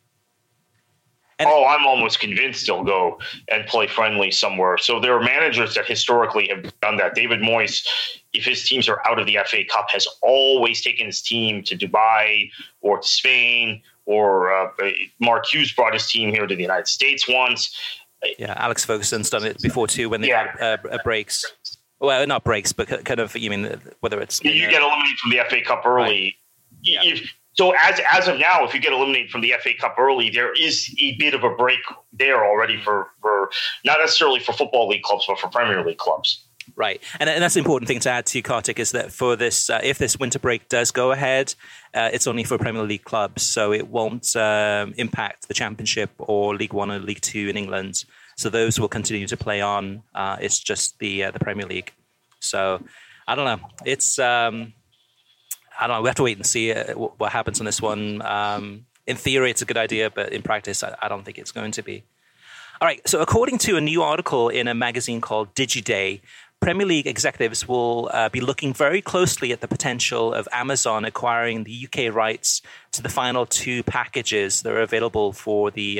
Speaker 2: I'm almost convinced they'll go and play friendly somewhere. So there are managers that historically have done that. David Moyes, if his teams are out of the FA Cup, has always taken his team to Dubai or to Spain. Or Mark Hughes brought his team here to the United States once.
Speaker 1: Yeah, Alex Ferguson's done it before too when they had breaks. Well, not breaks, but kind of, you mean, whether it's...
Speaker 2: You get eliminated from the FA Cup early. Right. So as of now, if you get eliminated from the FA Cup early, there is a bit of a break there already for not necessarily for Football League clubs, but for Premier League clubs.
Speaker 1: Right. And that's the important thing to add to Kartik is that for this, if this winter break does go ahead, it's only for Premier League clubs. So it won't impact the Championship or League One or League Two in England. So those will continue to play on. It's just the Premier League. So I don't know. It's, I don't know. We have to wait and see what happens on this one. In theory, it's a good idea, but in practice, I don't think it's going to be. All right. So according to a new article in a magazine called DigiDay, Premier League executives will be looking very closely at the potential of Amazon acquiring the UK rights to the final 2 packages that are available for the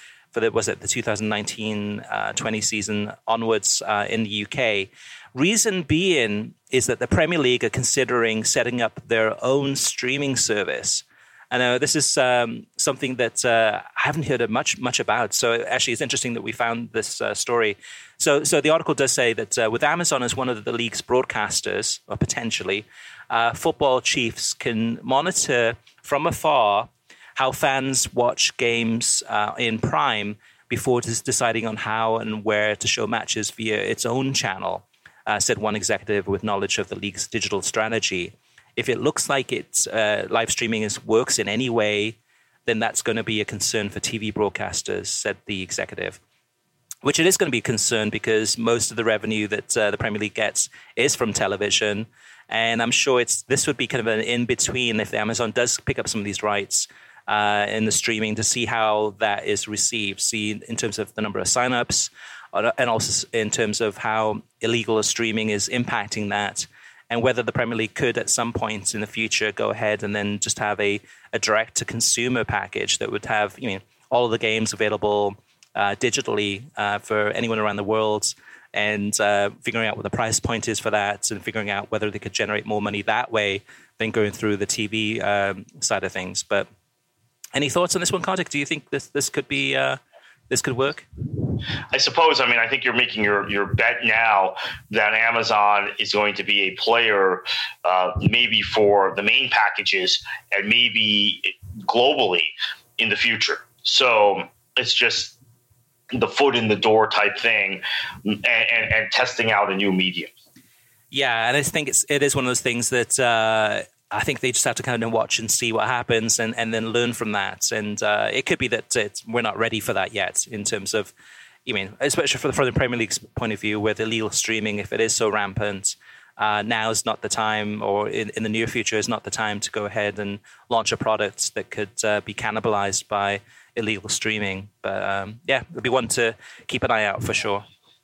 Speaker 1: 2019-20 season onwards in the UK. Reason being is that the Premier League are considering setting up their own streaming service. I know this is something that I haven't heard much about. So actually, it's interesting that we found this story. So the article does say that with Amazon as one of the league's broadcasters, or potentially, football chiefs can monitor from afar how fans watch games in Prime before deciding on how and where to show matches via its own channel, said one executive with knowledge of the league's digital strategy. If it looks like it's live streaming works in any way, then that's going to be a concern for TV broadcasters, said the executive. Which it is going to be a concern because most of the revenue that the Premier League gets is from television. And I'm sure this would be kind of an in-between if Amazon does pick up some of these rights in the streaming to see how that is received, see in terms of the number of signups and also in terms of how illegal streaming is impacting that. And whether the Premier League could at some point in the future go ahead and then just have a direct-to-consumer package that would have all of the games available digitally for anyone around the world, and figuring out what the price point is for that, and figuring out whether they could generate more money that way than going through the TV side of things. But any thoughts on this one, Kartik? Do you think this could be this could work?
Speaker 2: I suppose. I mean, I think you're making your bet now that Amazon is going to be a player, maybe for the main packages and maybe globally in the future. So it's just the foot in the door type thing, and testing out a new medium.
Speaker 1: Yeah, and I think it is one of those things that I think they just have to kind of watch and see what happens and then learn from that. And it could be that we're not ready for that yet in terms of, especially from the Premier League's point of view, with illegal streaming, if it is so rampant, now is not the time, or in the near future is not the time to go ahead and launch a product that could be cannibalized by illegal streaming. But it'll be one to keep an eye out for sure.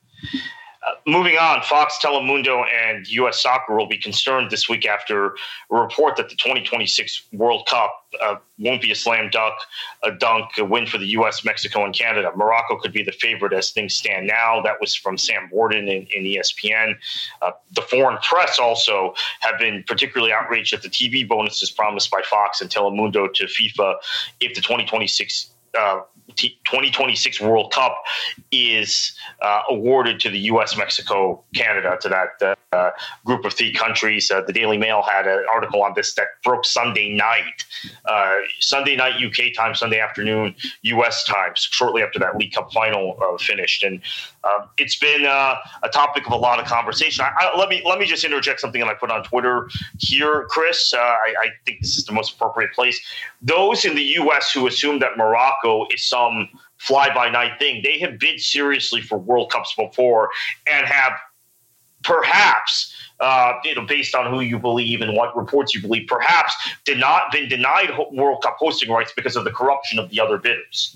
Speaker 2: Moving on, Fox, Telemundo, and U.S. Soccer will be concerned this week after a report that the 2026 World Cup won't be a slam dunk, a win for the U.S., Mexico, and Canada. Morocco could be the favorite as things stand now. That was from Sam Borden in ESPN. The foreign press also have been particularly outraged at the TV bonuses promised by Fox and Telemundo to FIFA if the 2026 2026 World Cup is awarded to the U.S., Mexico, Canada, to that group of 3 countries. The Daily Mail had an article on this that broke Sunday night UK time, Sunday afternoon U.S. time, shortly after that League Cup final finished. And it's been a topic of a lot of conversation. Let me just interject something that I put on Twitter here, Chris. I think this is the most appropriate place. Those in the U.S. who assume that Morocco is some fly-by-night thing, they have bid seriously for World Cups before and have perhaps, based on who you believe and what reports you believe, perhaps been denied World Cup hosting rights because of the corruption of the other bidders.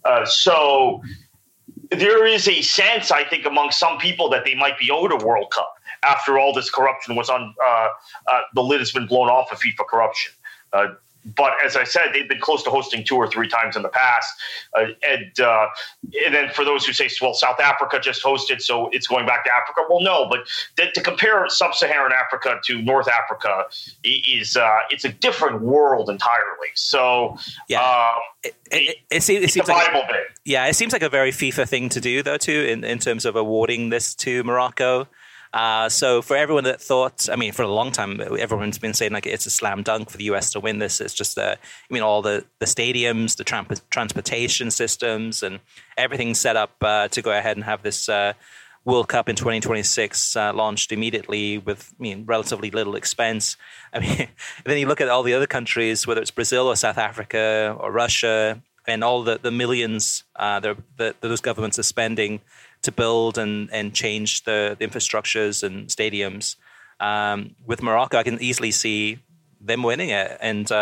Speaker 2: So there is a sense, I think, among some people that they might be owed a World Cup after all this corruption was on. The lid has been blown off of FIFA corruption. But as I said, they've been close to hosting 2 or 3 times in the past. And then for those who say, well, South Africa just hosted, so it's going back to Africa. Well, no, but to compare sub-Saharan Africa to North Africa is it's a different world entirely. So
Speaker 1: yeah, it seems like
Speaker 2: Bible bit.
Speaker 1: Yeah, it seems like a very FIFA thing to do, though, too, in terms of awarding this to Morocco. So for everyone that thought, I mean, for a long time, everyone's been saying like it's a slam dunk for the US to win this. It's just, all the stadiums, the transportation systems, and everything set up to go ahead and have this World Cup in 2026 launched immediately with relatively little expense. I mean, then you look at all the other countries, whether it's Brazil or South Africa or Russia, and all the millions that those governments are spending to build and change the infrastructures and stadiums. With Morocco, I can easily see them winning it. And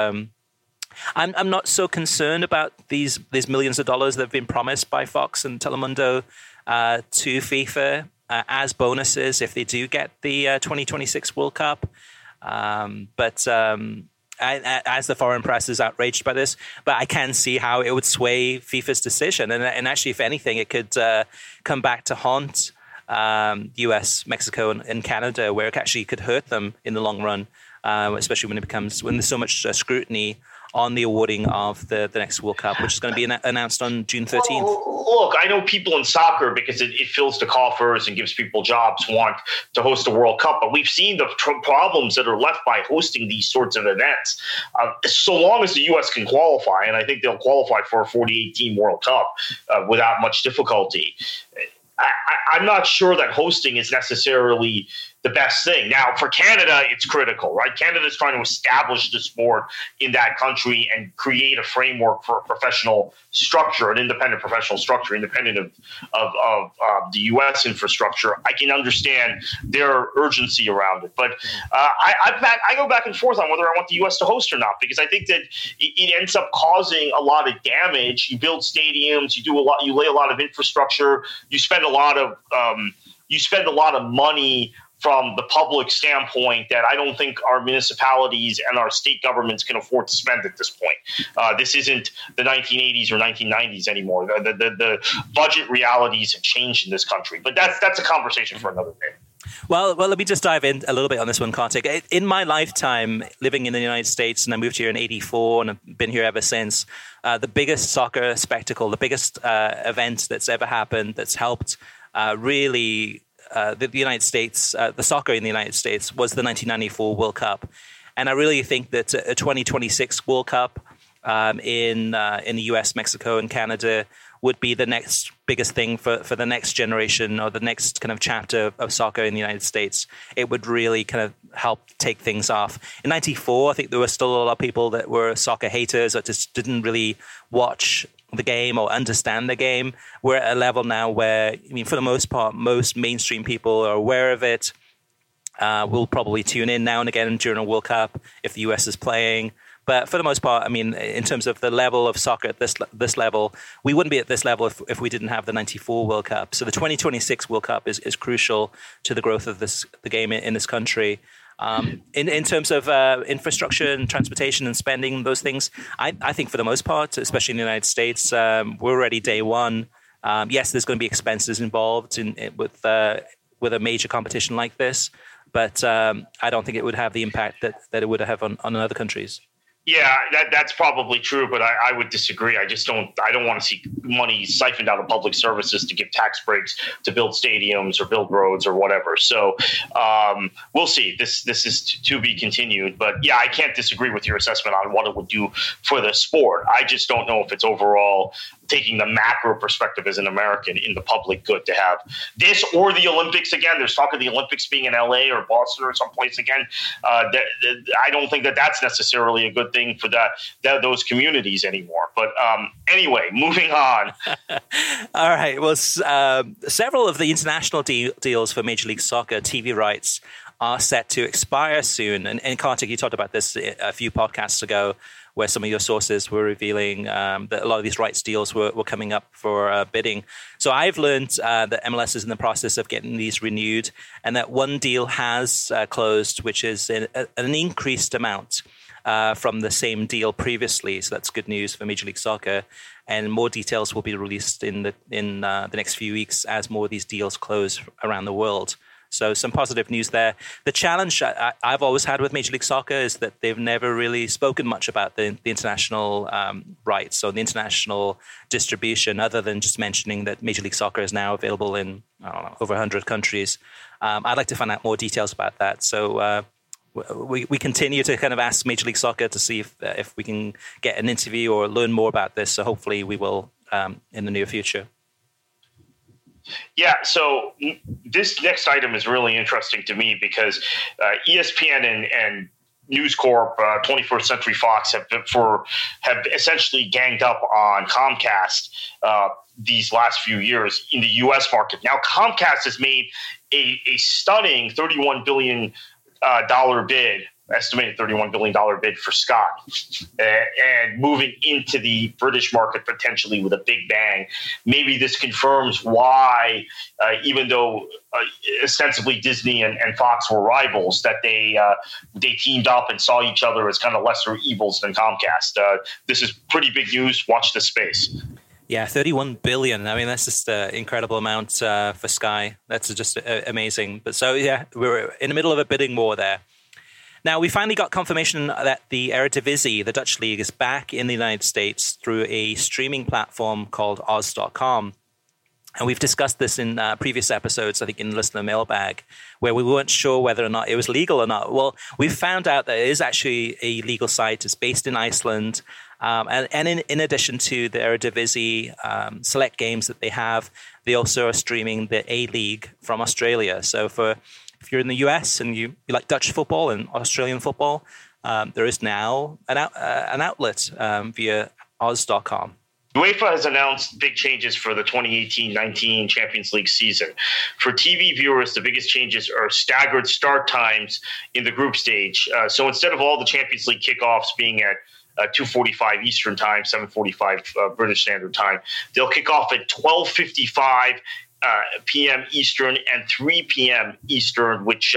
Speaker 1: I'm not so concerned about these millions of dollars that have been promised by Fox and Telemundo to FIFA as bonuses if they do get the 2026 World Cup. But as the foreign press is outraged by this, but I can see how it would sway FIFA's decision. And actually, if anything, it could come back to haunt US, Mexico, and Canada, where it actually could hurt them in the long run, especially when there's so much scrutiny on the awarding of the next World Cup, which is going to be announced on June 13th.
Speaker 2: Look, I know people in soccer, because it fills the coffers and gives people jobs, want to host a World Cup. But we've seen the problems that are left by hosting these sorts of events. So long as the U.S. can qualify, and I think they'll qualify for a 48-team World Cup without much difficulty, I'm not sure that hosting is necessarily the best thing. Now, for Canada, it's critical, right? Canada's trying to establish the sport in that country and create a framework for a professional structure, an independent professional structure, independent of the U.S. infrastructure. I can understand their urgency around it. But I go back and forth on whether I want the U.S. to host or not, because I think that it ends up causing a lot of damage. You build stadiums, you lay a lot of infrastructure, you spend a lot of money from the public standpoint that I don't think our municipalities and our state governments can afford to spend at this point. This isn't the 1980s or 1990s anymore. The budget realities have changed in this country, but that's a conversation for another day.
Speaker 1: Well, let me just dive in a little bit on this one, Kartik. In my lifetime, living in the United States, and I moved here in '84 and I've been here ever since, the biggest soccer spectacle, the biggest event that's ever happened that's helped really the United States, the soccer in the United States, was the 1994 World Cup. And I really think that a 2026 World Cup in the US, Mexico, and Canada would be the next biggest thing for the next generation, or the next kind of chapter of soccer in the United States. It would really kind of help take things off. In '94, I think there were still a lot of people that were soccer haters or just didn't really watch the game or understand the game. We're at a level now where, for the most part, most mainstream people are aware of it. We'll probably tune in now and again during a World Cup if the US is playing. But for the most part, in terms of the level of soccer at this level, we wouldn't be at this level if we didn't have the '94 World Cup. So the 2026 World Cup is crucial to the growth of the game in this country. In terms of infrastructure and transportation and spending, those things, I think for the most part, especially in the United States, we're already day one. Yes, there's going to be expenses involved with a major competition like this, but I don't think it would have the impact that it would have on other countries.
Speaker 2: Yeah, that's probably true, but I would disagree. I don't want to see money siphoned out of public services to give tax breaks to build stadiums or build roads or whatever. So we'll see. This is to be continued. But yeah, I can't disagree with your assessment on what it would do for the sport. I just don't know if it's overall, taking the macro perspective as an American, in the public good to have this or the Olympics again. There's talk of the Olympics being in LA or Boston or someplace again. I don't think that that's necessarily a good thing for those communities anymore. But anyway, moving on.
Speaker 1: All right. Well, several of the international deals for Major League Soccer TV rights are set to expire soon. And Kartik, you talked about this a few podcasts ago, where some of your sources were revealing that a lot of these rights deals were coming up for bidding. So I've learned that MLS is in the process of getting these renewed, and that one deal has closed, which is an increased amount from the same deal previously. So that's good news for Major League Soccer. And more details will be released in the next few weeks as more of these deals close around the world. So some positive news there. The challenge I've always had with Major League Soccer is that they've never really spoken much about the international rights or the international distribution, other than just mentioning that Major League Soccer is now available in, I don't know, over 100 countries. I'd like to find out more details about that. So we continue to kind of ask Major League Soccer to see if we can get an interview or learn more about this. So hopefully we will in the near future.
Speaker 2: Yeah, so this next item is really interesting to me because ESPN and News Corp, 21st Century Fox have essentially ganged up on Comcast these last few years in the U.S. market. Now, Comcast has made a stunning $31 billion bid, estimated $31 billion bid for Sky, and moving into the British market potentially with a big bang. Maybe this confirms why, even though ostensibly Disney and Fox were rivals, that they teamed up and saw each other as kind of lesser evils than Comcast. This is pretty big news. Watch this space.
Speaker 1: Yeah, 31 billion. I mean, that's just an incredible amount for Sky. That's just amazing. But so, yeah, we're in the middle of a bidding war there. Now, we finally got confirmation that the Eredivisie, the Dutch league, is back in the United States through a streaming platform called Oz.com. And we've discussed this in previous episodes, I think in Listener Mailbag, where we weren't sure whether or not it was legal or not. Well, we've found out that it is actually a legal site. It's based in Iceland. And in addition to the Eredivisie select games that they have, they also are streaming the A-League from Australia. So if you're in the US and you like Dutch football and Australian football, there is now an outlet via Oz.com.
Speaker 2: UEFA has announced big changes for the 2018-19 Champions League season. For TV viewers, the biggest changes are staggered start times in the group stage. So instead of all the Champions League kickoffs being at 2:45 Eastern Time, 7:45 British Standard Time, they'll kick off at 12:55 p.m. Eastern and 3 p.m. Eastern, which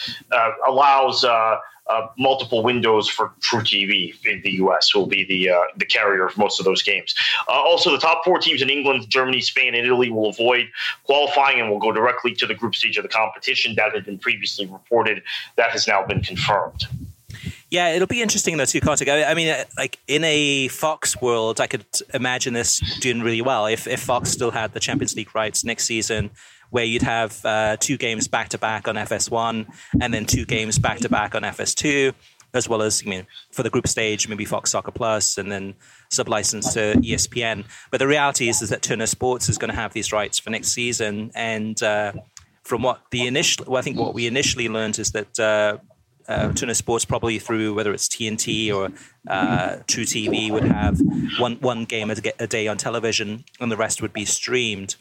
Speaker 2: allows multiple windows for True TV in the U.S., who will be the carrier of most of those games. Also, the top four teams in England, Germany, Spain, and Italy will avoid qualifying and will go directly to the group stage of the competition. That had been previously reported. That has now been confirmed.
Speaker 1: Yeah, it'll be interesting though too, Kartik. I mean, like in a Fox world, I could imagine this doing really well if Fox still had the Champions League rights next season, where you'd have 2 games back to back on FS1 and then 2 games back to back on FS2, as well as, I mean, for the group stage, maybe Fox Soccer Plus and then sub-licensed to ESPN. But the reality is that Turner Sports is going to have these rights for next season, and from what we initially learned is that. Turner Sports, probably through whether it's TNT or True TV, would have one game a day on television, and the rest would be streamed.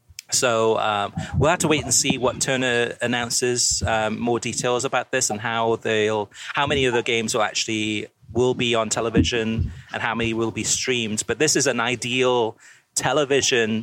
Speaker 1: So we'll have to wait and see what Turner announces, more details about this and how many of the games will be on television and how many will be streamed. But this is an ideal television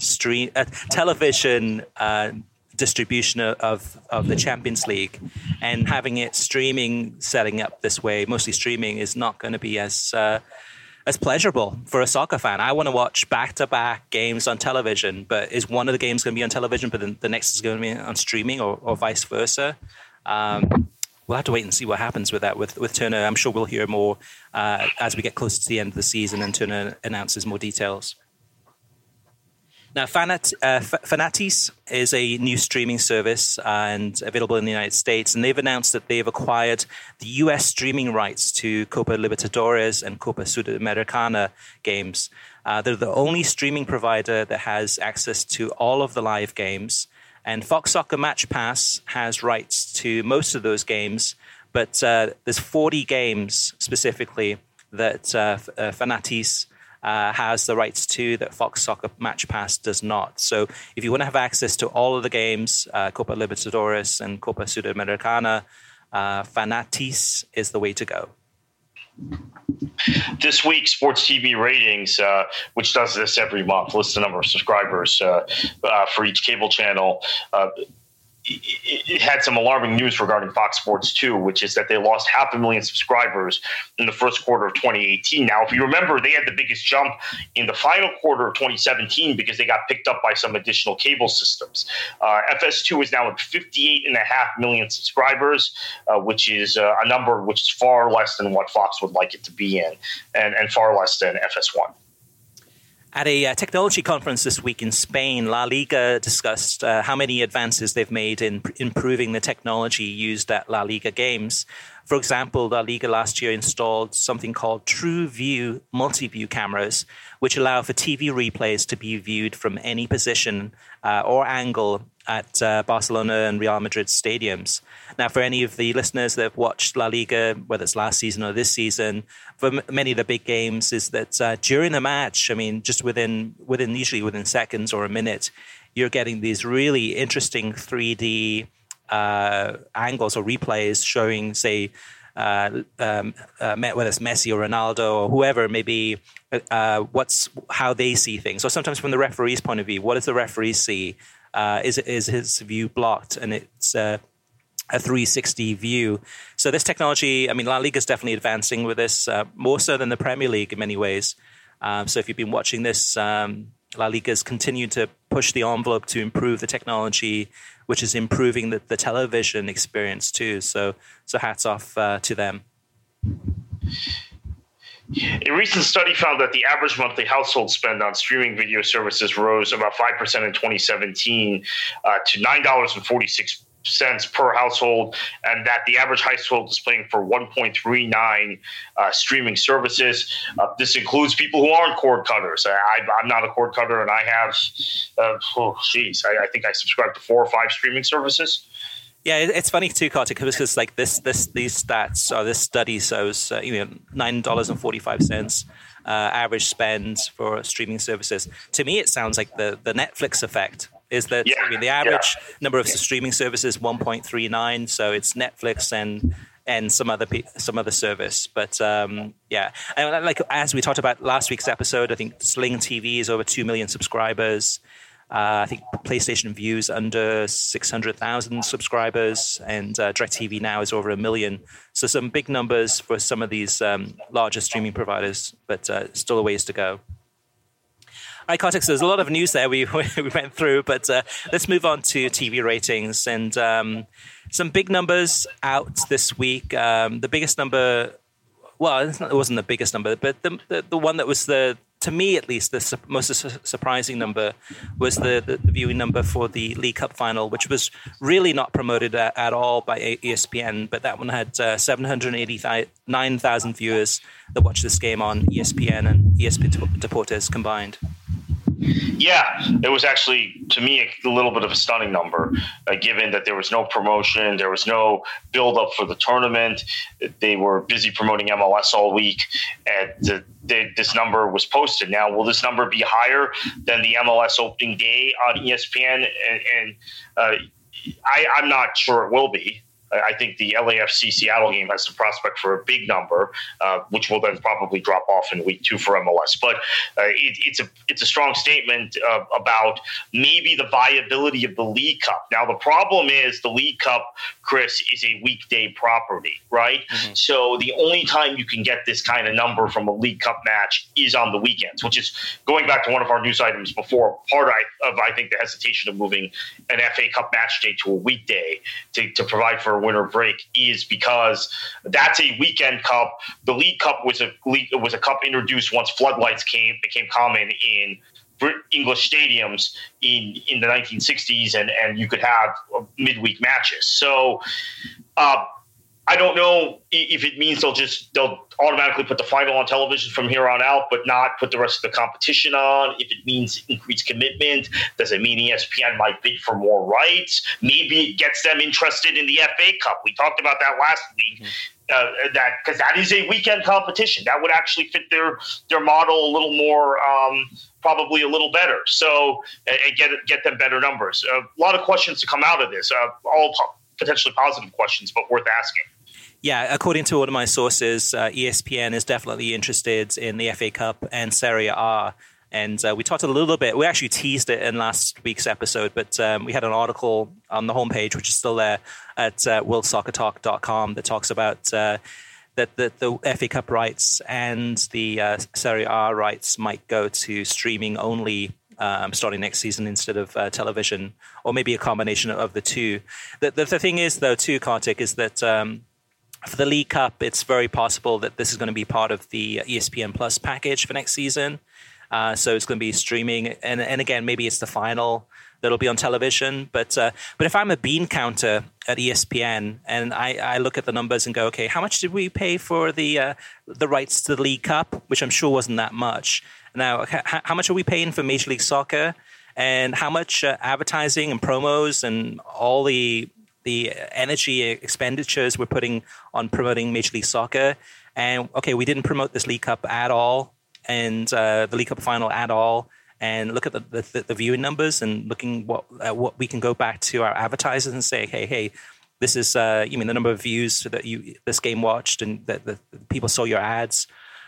Speaker 1: distribution of the Champions League, and having it setting up this way, mostly streaming, is not going to be as pleasurable for a soccer fan. I want to watch back-to-back games on television, but is one of the games going to be on television, but the next is going to be on streaming, or vice versa? we'll have to wait and see what happens with that with Turner. I'm sure we'll hear more as we get closer to the end of the season and Turner announces more details. Now, Fanatiz is a new streaming service and available in the United States, and they've announced that they've acquired the U.S. streaming rights to Copa Libertadores and Copa Sudamericana games. They're the only streaming provider that has access to all of the live games, and Fox Soccer Match Pass has rights to most of those games, but there's 40 games specifically that Fanatiz has the rights to that Fox Soccer Match Pass does not. So if you want to have access to all of the games, Copa Libertadores and Copa Sudamericana, Fanatiz is the way to go.
Speaker 2: This week, Sports TV Ratings, which does this every month, lists the number of subscribers for each cable channel. It had some alarming news regarding Fox Sports 2, which is that they lost 500,000 subscribers in the first quarter of 2018. Now, if you remember, they had the biggest jump in the final quarter of 2017 because they got picked up by some additional cable systems. FS2 is now at 58.5 million subscribers, which is a number which is far less than what Fox would like it to be in, and far less than FS1.
Speaker 1: At a technology conference this week in Spain, La Liga discussed how many advances they've made in improving the technology used at La Liga games. For example, La Liga last year installed something called TrueView multi-view cameras, which allow for TV replays to be viewed from any position or angle at Barcelona and Real Madrid stadiums. Now, for any of the listeners that have watched La Liga, whether it's last season or this season, for many of the big games is that during the match, I mean, just usually within seconds or a minute, you're getting these really interesting 3D angles or replays showing, say, whether it's Messi or Ronaldo or whoever it may be, how they see things. Or sometimes from the referee's point of view, what does the referee see? Is his view blocked? And it's a 360 view. So this technology, I mean, La Liga is definitely advancing with this, more so than the Premier League in many ways. So if you've been watching this, La Liga's continued to push the envelope to improve the technology, which is improving the television experience too. So hats off to them.
Speaker 2: A recent study found that the average monthly household spend on streaming video services rose about 5% in 2017 to $9.46 per household, and that the average household is paying for 1.39 streaming services. This includes people who aren't cord cutters. I'm not a cord cutter, and I have, I think I subscribe to 4 or 5 streaming services.
Speaker 1: Yeah, it's funny too, Kartik, because like these stats or this study shows $9.45 average spend for streaming services. To me, it sounds like the Netflix effect. Is that the average number of streaming services 1.39, so it's Netflix and some other service. But and like as we talked about last week's episode, I think Sling TV is over 2 million subscribers. I think PlayStation View's under 600,000 subscribers, and DirecTV now is over 1 million. So some big numbers for some of these larger streaming providers, but still a ways to go. All right, Kartik, so there's a lot of news there we went through, but let's move on to TV ratings. And some big numbers out this week. The biggest number, well, it wasn't the biggest number, but the one that was to me at least, the most surprising number was the viewing number for the League Cup final, which was really not promoted at all by ESPN, but that one had 789,000 viewers that watched this game on ESPN and ESPN Deportes combined.
Speaker 2: Yeah, it was actually, to me, a little bit of a stunning number, given that there was no promotion, there was no build-up for the tournament. They were busy promoting MLS all week, and this number was posted. Now, will this number be higher than the MLS opening day on ESPN? And I'm not sure it will be. I think the LAFC Seattle game has the prospect for a big number, which will then probably drop off in week 2 for MLS. But it's a strong statement about maybe the viability of the League Cup. Now, the problem is the League Cup, Chris, is a weekday property, right? Mm-hmm. So the only time you can get this kind of number from a League Cup match is on the weekends, which is going back to one of our news items before, part of, I think, the hesitation of moving an FA Cup match day to a weekday to provide for summer winter break is because that's a weekend cup. The League Cup was a cup introduced once floodlights became common in English stadiums in the 1960s, and you could have midweek matches. So I don't know if it means they'll automatically put the final on television from here on out, but not put the rest of the competition on. If it means increased commitment, does it mean ESPN might bid for more rights? Maybe it gets them interested in the FA Cup. We talked about that last week. Because that is a weekend competition that would actually fit their model a little more, probably a little better. So and get them better numbers. A lot of questions to come out of this, all potentially positive questions, but worth asking.
Speaker 1: Yeah, according to one of my sources, ESPN is definitely interested in the FA Cup and Serie A. And we talked a little bit. We actually teased it in last week's episode, but we had an article on the homepage, which is still there, at worldsoccertalk.com that talks about that the FA Cup rights and the Serie A rights might go to streaming only starting next season instead of television, or maybe a combination of the two. The thing is, though, too, Kartik, is that for the League Cup, it's very possible that this is going to be part of the ESPN Plus package for next season. So it's going to be streaming, and again, maybe it's the final that'll be on television. But if I'm a bean counter at ESPN and I look at the numbers and go, okay, how much did we pay for the rights to the League Cup, which I'm sure wasn't that much. Now, how much are we paying for Major League Soccer, and how much advertising and promos and all the energy expenditures we're putting on promoting Major League Soccer? And okay, we didn't promote this League Cup at all, and the League Cup final at all, and look at the viewing numbers, and looking what we can go back to our advertisers and say, hey, this is the number of views that this game watched, and that the people saw your ads.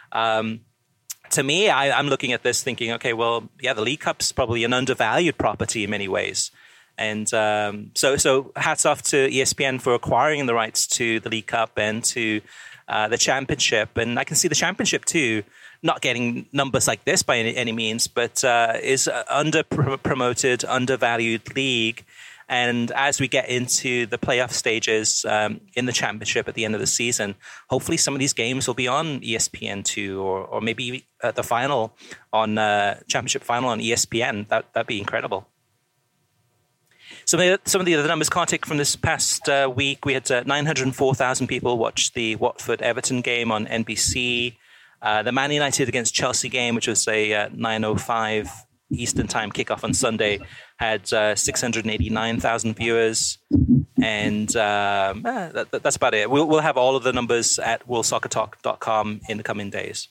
Speaker 1: To me, I'm looking at this thinking, okay, well, yeah, the League Cup's probably an undervalued property in many ways. And so hats off to ESPN for acquiring the rights to the League Cup and to the Championship. And I can see the Championship, too, not getting numbers like this by any means, but is under-promoted, undervalued league. And as we get into the playoff stages in the Championship at the end of the season, hopefully some of these games will be on ESPN2, or maybe the final on Championship final on ESPN. That'd be incredible. Some of the other numbers, Kartik, from this past week, we had 904,000 people watch the Watford-Everton game on NBC. The Man United against Chelsea game, which was a 9:05 Eastern Time kickoff on Sunday, had 689,000 viewers. And that's about it. We'll have all of the numbers at worldsoccertalk.com in the coming days.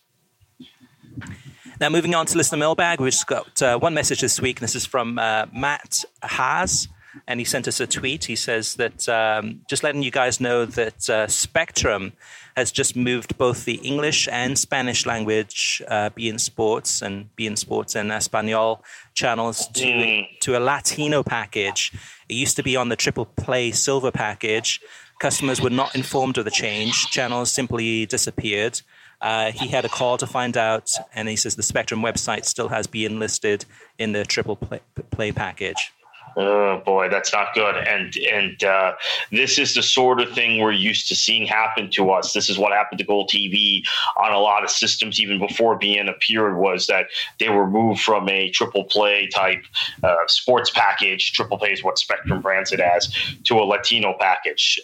Speaker 1: Now, moving on to listener mailbag, we've just got one message this week, and this is from Matt Haas. And he sent us a tweet. He says that just letting you guys know that Spectrum has just moved both the English and Spanish language beIN Sports and Espanol channels to a Latino package. It used to be on the Triple Play Silver package. Customers were not informed of the change. Channels simply disappeared. He had a call to find out, and he says the Spectrum website still has beIN listed in the Triple Play package.
Speaker 2: Oh boy, that's not good. And this is the sort of thing we're used to seeing happen to us. This is what happened to Gold TV on a lot of systems even before beIN appeared, was that they were moved from a triple play type sports package. Triple play is what Spectrum brands it as, to a Latino package.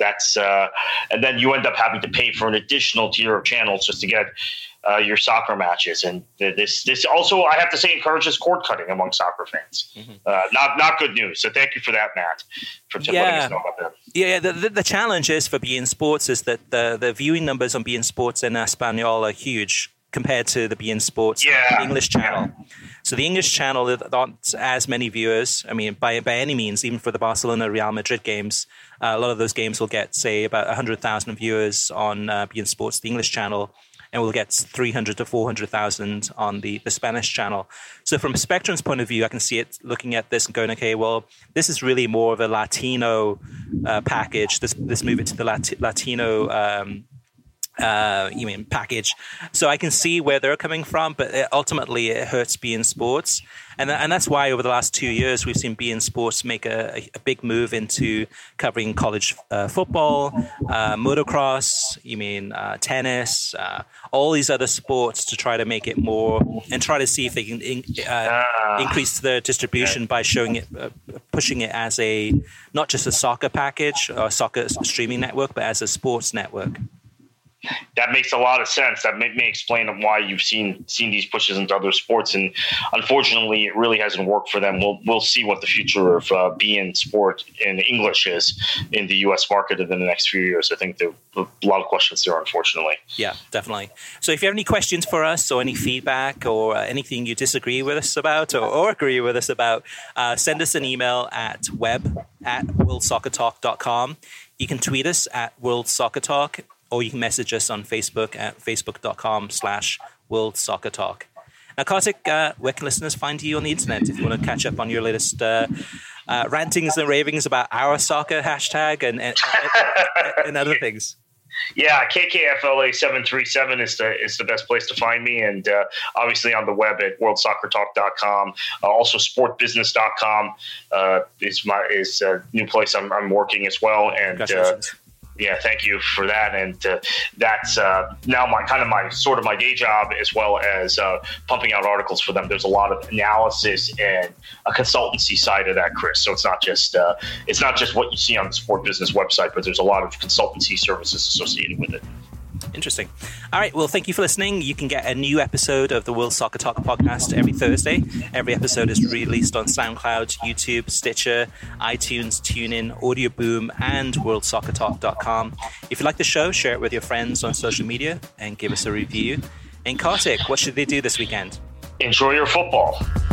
Speaker 2: And then you end up having to pay for an additional tier of channels just to get your soccer matches. And this also, I have to say, encourages cord cutting among soccer fans. Mm-hmm. Not good news. So thank you for that, Matt, for letting us know about that.
Speaker 1: Yeah, the challenge is for beIN Sports is that the viewing numbers on beIN Sports and Espanol are huge compared to the beIN Sports English channel. Yeah. So the English channel, not as many viewers. I mean, by any means, even for the Barcelona Real Madrid games, a lot of those games will get, say, about 100,000 viewers on beIN Sports, the English channel, and we'll get 300 to 400,000 on the Spanish channel. So from Spectrum's point of view, I can see it looking at this and going, okay, well, this is really more of a Latino package. This move it to the Latino package. So I can see where they're coming from, but ultimately it hurts beIN Sports. And that's why over the last 2 years, we've seen beIN Sports make a big move into covering college football, motocross, tennis, all these other sports to try to make it more and try to see if they can increase the distribution by showing it, pushing it as not just a soccer package or soccer streaming network, but as a sports network.
Speaker 2: That makes a lot of sense. That may explain why you've seen these pushes into other sports, and unfortunately, it really hasn't worked for them. We'll see what the future of beIN Sport in English is in the U.S. market in the next few years. I think there are a lot of questions there, unfortunately.
Speaker 1: Yeah, definitely. So if you have any questions for us or any feedback or anything you disagree with us about or agree with us about, send us an email at web@worldsoccertalk.com. You can tweet us at worldsoccertalk, or you can message us on Facebook at facebook.com/worldsoccertalk. Now, Kartik, where can listeners find you on the internet if you want to catch up on your latest rantings and ravings about our soccer hashtag and other things?
Speaker 2: Yeah, KKFLA737 is the best place to find me, and obviously on the web at worldsoccertalk.com. Also, sportbusiness.com is a new place I'm working as well, and
Speaker 1: congratulations.
Speaker 2: Yeah, thank you for that, and that's now my day job, as well as pumping out articles for them. There's a lot of analysis and a consultancy side of that, Chris. So it's not just what you see on the Sport Business website, but there's a lot of consultancy services associated with it.
Speaker 1: Interesting. All right. Well, thank you for listening. You can get a new episode of the World Soccer Talk podcast every Thursday. Every episode is released on SoundCloud, YouTube, Stitcher, iTunes, TuneIn, Audio Boom, and worldsoccertalk.com. If you like the show, share it with your friends on social media and give us a review. And Kartik, what should they do this weekend?
Speaker 2: Enjoy your football.